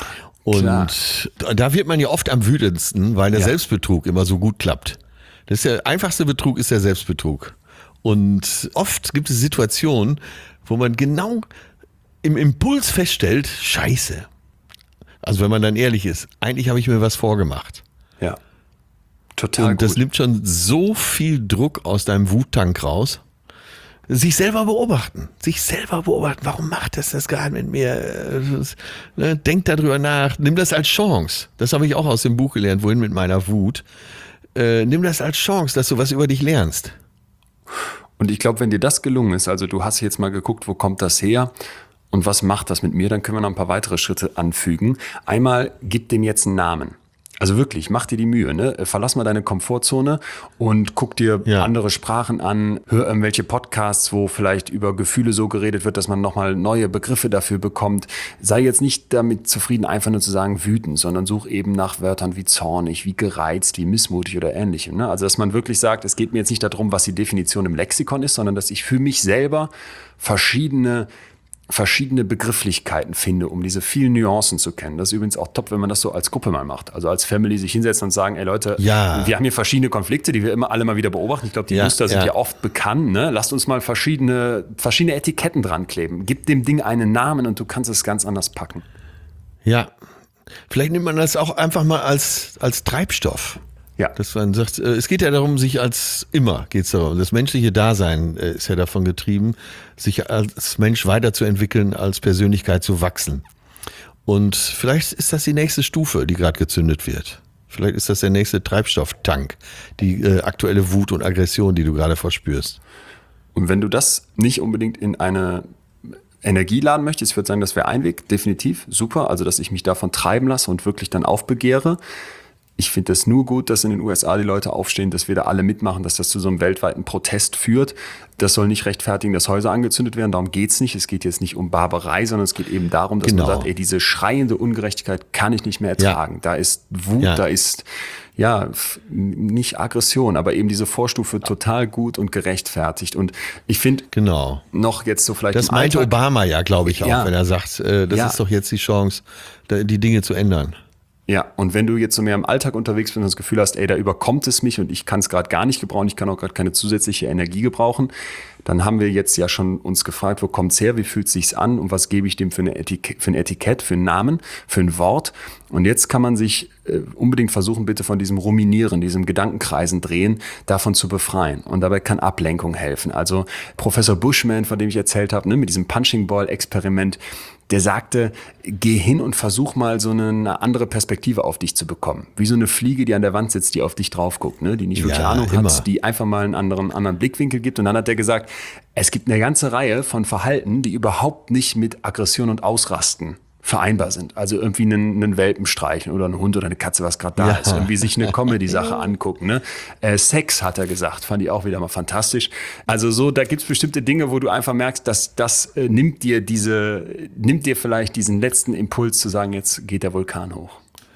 Und
Klar.
da wird man ja oft am wütendsten, weil der
Ja.
Selbstbetrug immer so gut klappt. Das ist der einfachste Betrug ist der Selbstbetrug. Und oft gibt es Situationen, wo man genau im Impuls feststellt, Scheiße. Also wenn man dann ehrlich ist, eigentlich habe ich mir was vorgemacht.
Ja. Total
Und das
gut.
nimmt schon so viel Druck aus deinem Wuttank raus. Sich selber beobachten. Sich selber beobachten. Warum macht das das gerade mit mir? Ne, denk darüber nach. Nimm das als Chance. Das habe ich auch aus dem Buch gelernt, wohin mit meiner Wut. Äh, nimm das als Chance, dass du was über dich lernst.
Und ich glaube, wenn dir das gelungen ist, also du hast jetzt mal geguckt, wo kommt das her und was macht das mit mir, dann können wir noch ein paar weitere Schritte anfügen. Einmal, gib dem jetzt einen Namen. Also wirklich, mach dir die Mühe, ne? Verlass mal deine Komfortzone und guck dir
Ja.
andere Sprachen an, hör irgendwelche Podcasts, wo vielleicht über Gefühle so geredet wird, dass man nochmal neue Begriffe dafür bekommt. Sei jetzt nicht damit zufrieden, einfach nur zu sagen wütend, sondern such eben nach Wörtern wie zornig, wie gereizt, wie missmutig oder ähnlichem. Ne? Also dass man wirklich sagt, es geht mir jetzt nicht darum, was die Definition im Lexikon ist, sondern dass ich für mich selber verschiedene verschiedene Begrifflichkeiten finde, um diese vielen Nuancen zu kennen. Das ist übrigens auch top, wenn man das so als Gruppe mal macht. Also als Family sich hinsetzt und sagen, ey Leute,
Ja.
wir haben hier verschiedene Konflikte, die wir immer alle mal wieder beobachten. Ich glaube, die
Ja,
Muster sind
ja.
ja oft bekannt. Ne? Lasst uns mal verschiedene, verschiedene Etiketten dran kleben. Gib dem Ding einen Namen und du kannst es ganz anders packen.
Ja. Vielleicht nimmt man das auch einfach mal als, als Treibstoff.
Ja.
Dass man sagt, äh, es geht ja darum, sich als immer geht es darum. Das menschliche Dasein äh, ist ja davon getrieben, sich als Mensch weiterzuentwickeln, als Persönlichkeit zu wachsen. Und vielleicht ist das die nächste Stufe, die gerade gezündet wird. Vielleicht ist das der nächste Treibstofftank, die äh, aktuelle Wut und Aggression, die du gerade verspürst.
Und wenn du das nicht unbedingt in eine Energie laden möchtest, ich würde sagen, das wäre ein Weg, definitiv, super. Also, dass ich mich davon treiben lasse und wirklich dann aufbegehre. Ich finde es nur gut, dass in den U S A die Leute aufstehen, dass wir da alle mitmachen, dass das zu so einem weltweiten Protest führt. Das soll nicht rechtfertigen, dass Häuser angezündet werden. Darum geht's nicht. Es geht jetzt nicht um Barbarei, sondern es geht eben darum, dass
Genau.
man sagt, ey, diese schreiende Ungerechtigkeit kann ich nicht mehr ertragen.
Ja.
Da ist Wut,
Ja.
da ist, ja, f- nicht Aggression, aber eben diese Vorstufe total gut und gerechtfertigt. Und ich finde
Genau.
noch jetzt so vielleicht
Das
im
meinte
Alltag,
Obama ja, glaube ich, auch,
Ja.
wenn er sagt, äh, das
Ja.
ist doch jetzt die Chance, da, die Dinge zu ändern.
Ja, und wenn du jetzt so mehr im Alltag unterwegs bist und das Gefühl hast, ey, da überkommt es mich und ich kann es gerade gar nicht gebrauchen, ich kann auch gerade keine zusätzliche Energie gebrauchen, dann haben wir jetzt ja schon uns gefragt, wo kommt's her, wie fühlt sich's an und was gebe ich dem für, eine Etik- für ein Etikett, für einen Namen, für ein Wort. Und jetzt kann man sich äh, unbedingt versuchen, bitte von diesem Ruminieren, diesem Gedankenkreisen drehen, davon zu befreien. Und dabei kann Ablenkung helfen. Also Professor Bushman, von dem ich erzählt habe, ne, mit diesem Punching Ball Experiment, der sagte, geh hin und versuch mal so eine, eine andere Perspektive auf dich zu bekommen. Wie so eine Fliege, die an der Wand sitzt, die auf dich drauf guckt, ne? Die nicht wirklich
Ja,
Ahnung
immer.
hat, die einfach mal einen anderen, anderen Blickwinkel gibt. Und dann hat er gesagt, es gibt eine ganze Reihe von Verhalten, die überhaupt nicht mit Aggression und Ausrasten vereinbar sind. Also irgendwie einen, einen Welpen streicheln oder einen Hund oder eine Katze, was gerade da
Ja.
ist. Irgendwie sich eine Comedy-Sache angucken. Ne? Äh, Sex, hat er gesagt, fand ich auch wieder mal fantastisch. Also so, da gibt's bestimmte Dinge, wo du einfach merkst, dass das äh, nimmt dir diese, nimmt dir vielleicht diesen letzten Impuls zu sagen, jetzt geht der Vulkan hoch.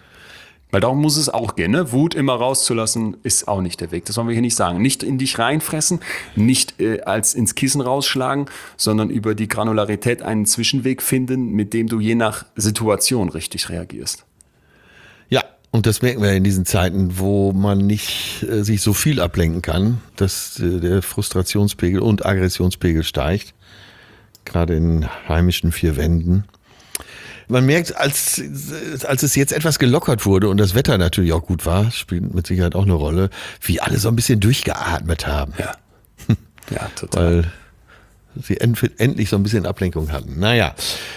Weil darum muss es auch gehen, ne? Wut immer rauszulassen, ist auch nicht der Weg. Das wollen wir hier nicht sagen. Nicht in dich reinfressen, nicht äh, als ins Kissen rausschlagen, sondern über die Granularität einen Zwischenweg finden, mit dem du je nach Situation richtig reagierst.
Ja, und das merken wir in diesen Zeiten, wo man nicht äh, sich so viel ablenken kann, dass äh, der Frustrationspegel und Aggressionspegel steigt, gerade in heimischen vier Wänden. Man merkt, als, als es jetzt etwas gelockert wurde und das Wetter natürlich auch gut war, spielt mit Sicherheit auch eine Rolle, wie alle so ein bisschen durchgeatmet haben,
Ja, ja, total.
weil sie end- endlich so ein bisschen Ablenkung hatten. Naja,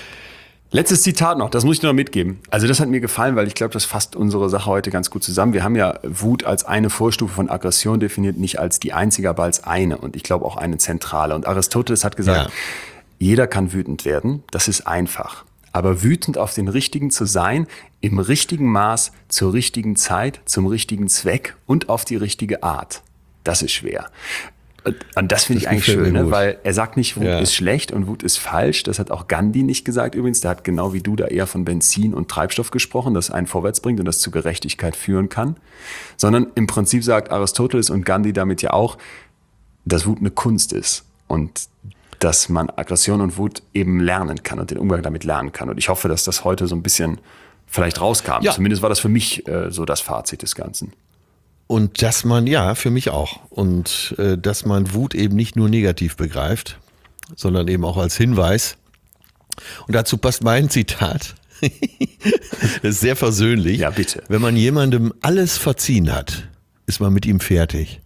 Letztes Zitat noch, das muss ich dir noch mitgeben. Also das hat mir gefallen, weil ich glaube, das fasst unsere Sache heute ganz gut zusammen. Wir haben ja Wut als eine Vorstufe von Aggression definiert, nicht als die einzige, aber als eine. Und ich glaube auch eine zentrale. Und Aristoteles hat gesagt,
Ja.
jeder kann wütend werden, das ist einfach. Aber wütend auf den Richtigen zu sein, im richtigen Maß, zur richtigen Zeit, zum richtigen Zweck und auf die richtige Art, das ist schwer. Und, und das finde ich
Das
eigentlich
gefällt
schön,
mir
ne?
gut.
Weil er sagt nicht, Wut
Ja.
ist schlecht und Wut ist falsch. Das hat auch Gandhi nicht gesagt übrigens. Der hat genau wie du da eher von Benzin und Treibstoff gesprochen, das einen vorwärts bringt und das zu Gerechtigkeit führen kann. Sondern im Prinzip sagt Aristoteles und Gandhi damit ja auch, dass Wut eine Kunst ist und dass man Aggression und Wut eben lernen kann und den Umgang damit lernen kann. Und ich hoffe, dass das heute so ein bisschen vielleicht rauskam.
Ja.
Zumindest war das für mich äh, so das Fazit des Ganzen.
Und dass man, ja, für mich auch. Und äh, dass man Wut eben nicht nur negativ begreift, sondern eben auch als Hinweis. Und dazu passt mein Zitat. Das ist sehr versöhnlich.
Ja, bitte.
Wenn man jemandem alles verziehen hat, ist man mit ihm fertig.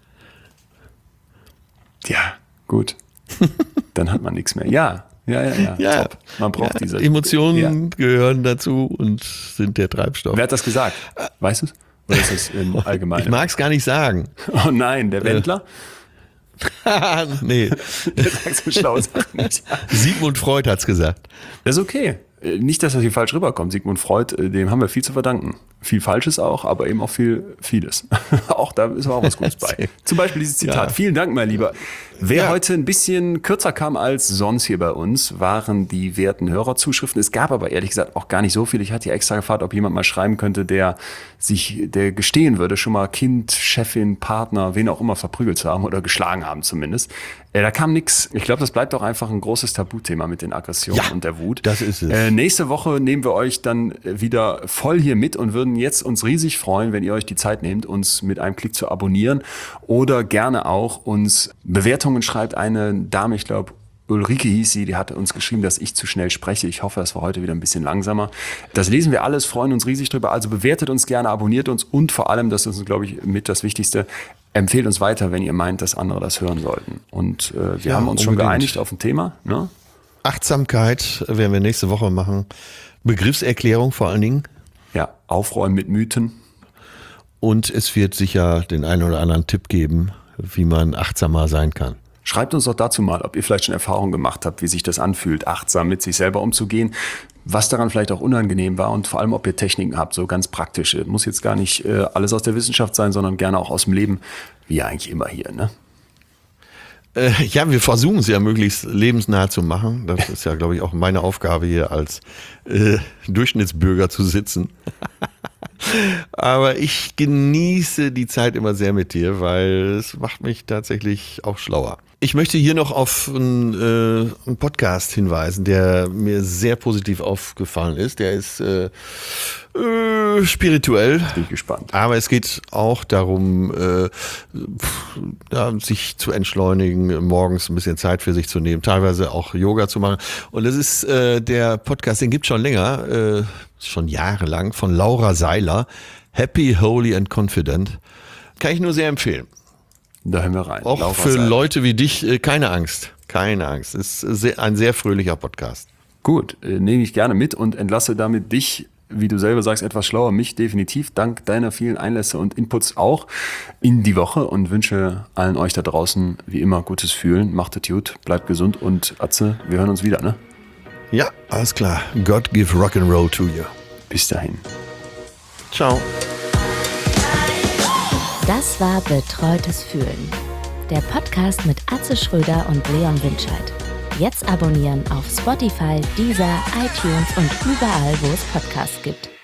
Ja, gut. Dann hat man nichts mehr. Ja, ja, ja, ja.
Ja,
Top. Man braucht
ja,
diese
Emotionen
Ja.
gehören dazu und sind der Treibstoff.
Wer hat das gesagt? Weißt du es? Oder ist es im Allgemeinen?
Ich mag es gar nicht sagen.
Oh nein, der Wendler?
Nee,
Der sagt so schlaue Sachen nicht.
Sigmund Freud hat's gesagt.
Das ist okay. Äh, Nicht, dass das hier falsch rüberkommt. Sigmund Freud, äh, dem haben wir viel zu verdanken. Viel Falsches auch, aber eben auch viel Vieles. Auch da ist auch was Gutes bei. Zum Beispiel dieses Zitat.
Ja.
Vielen Dank, mein Lieber. Wer
Ja.
heute ein bisschen kürzer kam als sonst hier bei uns, waren die werten Hörerzuschriften. Es gab aber ehrlich gesagt auch gar nicht so viel. Ich hatte ja extra gefragt, ob jemand mal schreiben könnte, der sich, der gestehen würde, schon mal Kind, Chefin, Partner, wen auch immer verprügelt zu haben oder geschlagen haben zumindest. Äh, da kam nix. Ich glaube, das bleibt doch einfach ein großes Tabuthema mit den Aggressionen
Ja,
und der Wut.
das ist es.
Äh, nächste Woche nehmen wir euch dann wieder voll hier mit und würden jetzt uns riesig freuen, wenn ihr euch die Zeit nehmt, uns mit einem Klick zu abonnieren oder gerne auch uns Bewertungen schreibt. Eine Dame, ich glaube Ulrike hieß sie, die hatte uns geschrieben, dass ich zu schnell spreche. Ich hoffe, das war heute wieder ein bisschen langsamer. Das lesen wir alles, freuen uns riesig drüber. Also bewertet uns gerne, abonniert uns und vor allem, das ist uns, glaube ich, mit das Wichtigste, empfehlt uns weiter, wenn ihr meint, dass andere das hören sollten. Und äh, wir
Ja,
haben uns schon
unbedingt.
geeinigt auf ein Thema, ne?
Achtsamkeit werden wir nächste Woche machen. Begriffserklärung vor allen Dingen.
Ja, aufräumen mit Mythen.
Und es wird sicher den einen oder anderen Tipp geben, wie man achtsamer sein kann.
Schreibt uns doch dazu mal, ob ihr vielleicht schon Erfahrungen gemacht habt, wie sich das anfühlt, achtsam mit sich selber umzugehen, was daran vielleicht auch unangenehm war und vor allem, ob ihr Techniken habt, so ganz praktische. Muss jetzt gar nicht äh, alles aus der Wissenschaft sein, sondern gerne auch aus dem Leben, wie ja eigentlich immer hier, ne?
Äh, ja, wir versuchen es ja möglichst lebensnah zu machen. Das ist ja, glaube ich, auch meine Aufgabe hier als äh, Durchschnittsbürger zu sitzen. Aber ich genieße die Zeit immer sehr mit dir, weil es macht mich tatsächlich auch schlauer. Ich möchte hier noch auf einen, äh, einen Podcast hinweisen, der mir sehr positiv aufgefallen ist. Der ist äh, äh, spirituell.
Bin ich gespannt.
Aber es geht auch darum, äh, pff, ja, sich zu entschleunigen, morgens ein bisschen Zeit für sich zu nehmen, teilweise auch Yoga zu machen. Und das ist äh, der Podcast, den gibt es schon länger, äh, schon jahrelang, von Laura Seiler. Happy, Holy and Confident. Kann ich nur sehr empfehlen.
Da hören wir rein.
Auch
Laura
für
Seiler.
Leute wie dich, äh, keine Angst. Keine Angst. Es ist sehr, ein sehr fröhlicher Podcast.
Gut, äh, nehme ich gerne mit und entlasse damit dich, wie du selber sagst, etwas schlauer, mich definitiv, dank deiner vielen Einlässe und Inputs auch in die Woche und wünsche allen euch da draußen wie immer gutes Fühlen. Macht es gut, bleibt gesund und Atze, wir hören uns wieder, ne?
Ja, alles klar. God give rock and roll to you.
Bis dahin.
Ciao.
Das war Betreutes Fühlen. Der Podcast mit Atze Schröder und Leon Winscheid. Jetzt abonnieren auf Spotify, Deezer, iTunes und überall, wo es Podcasts gibt.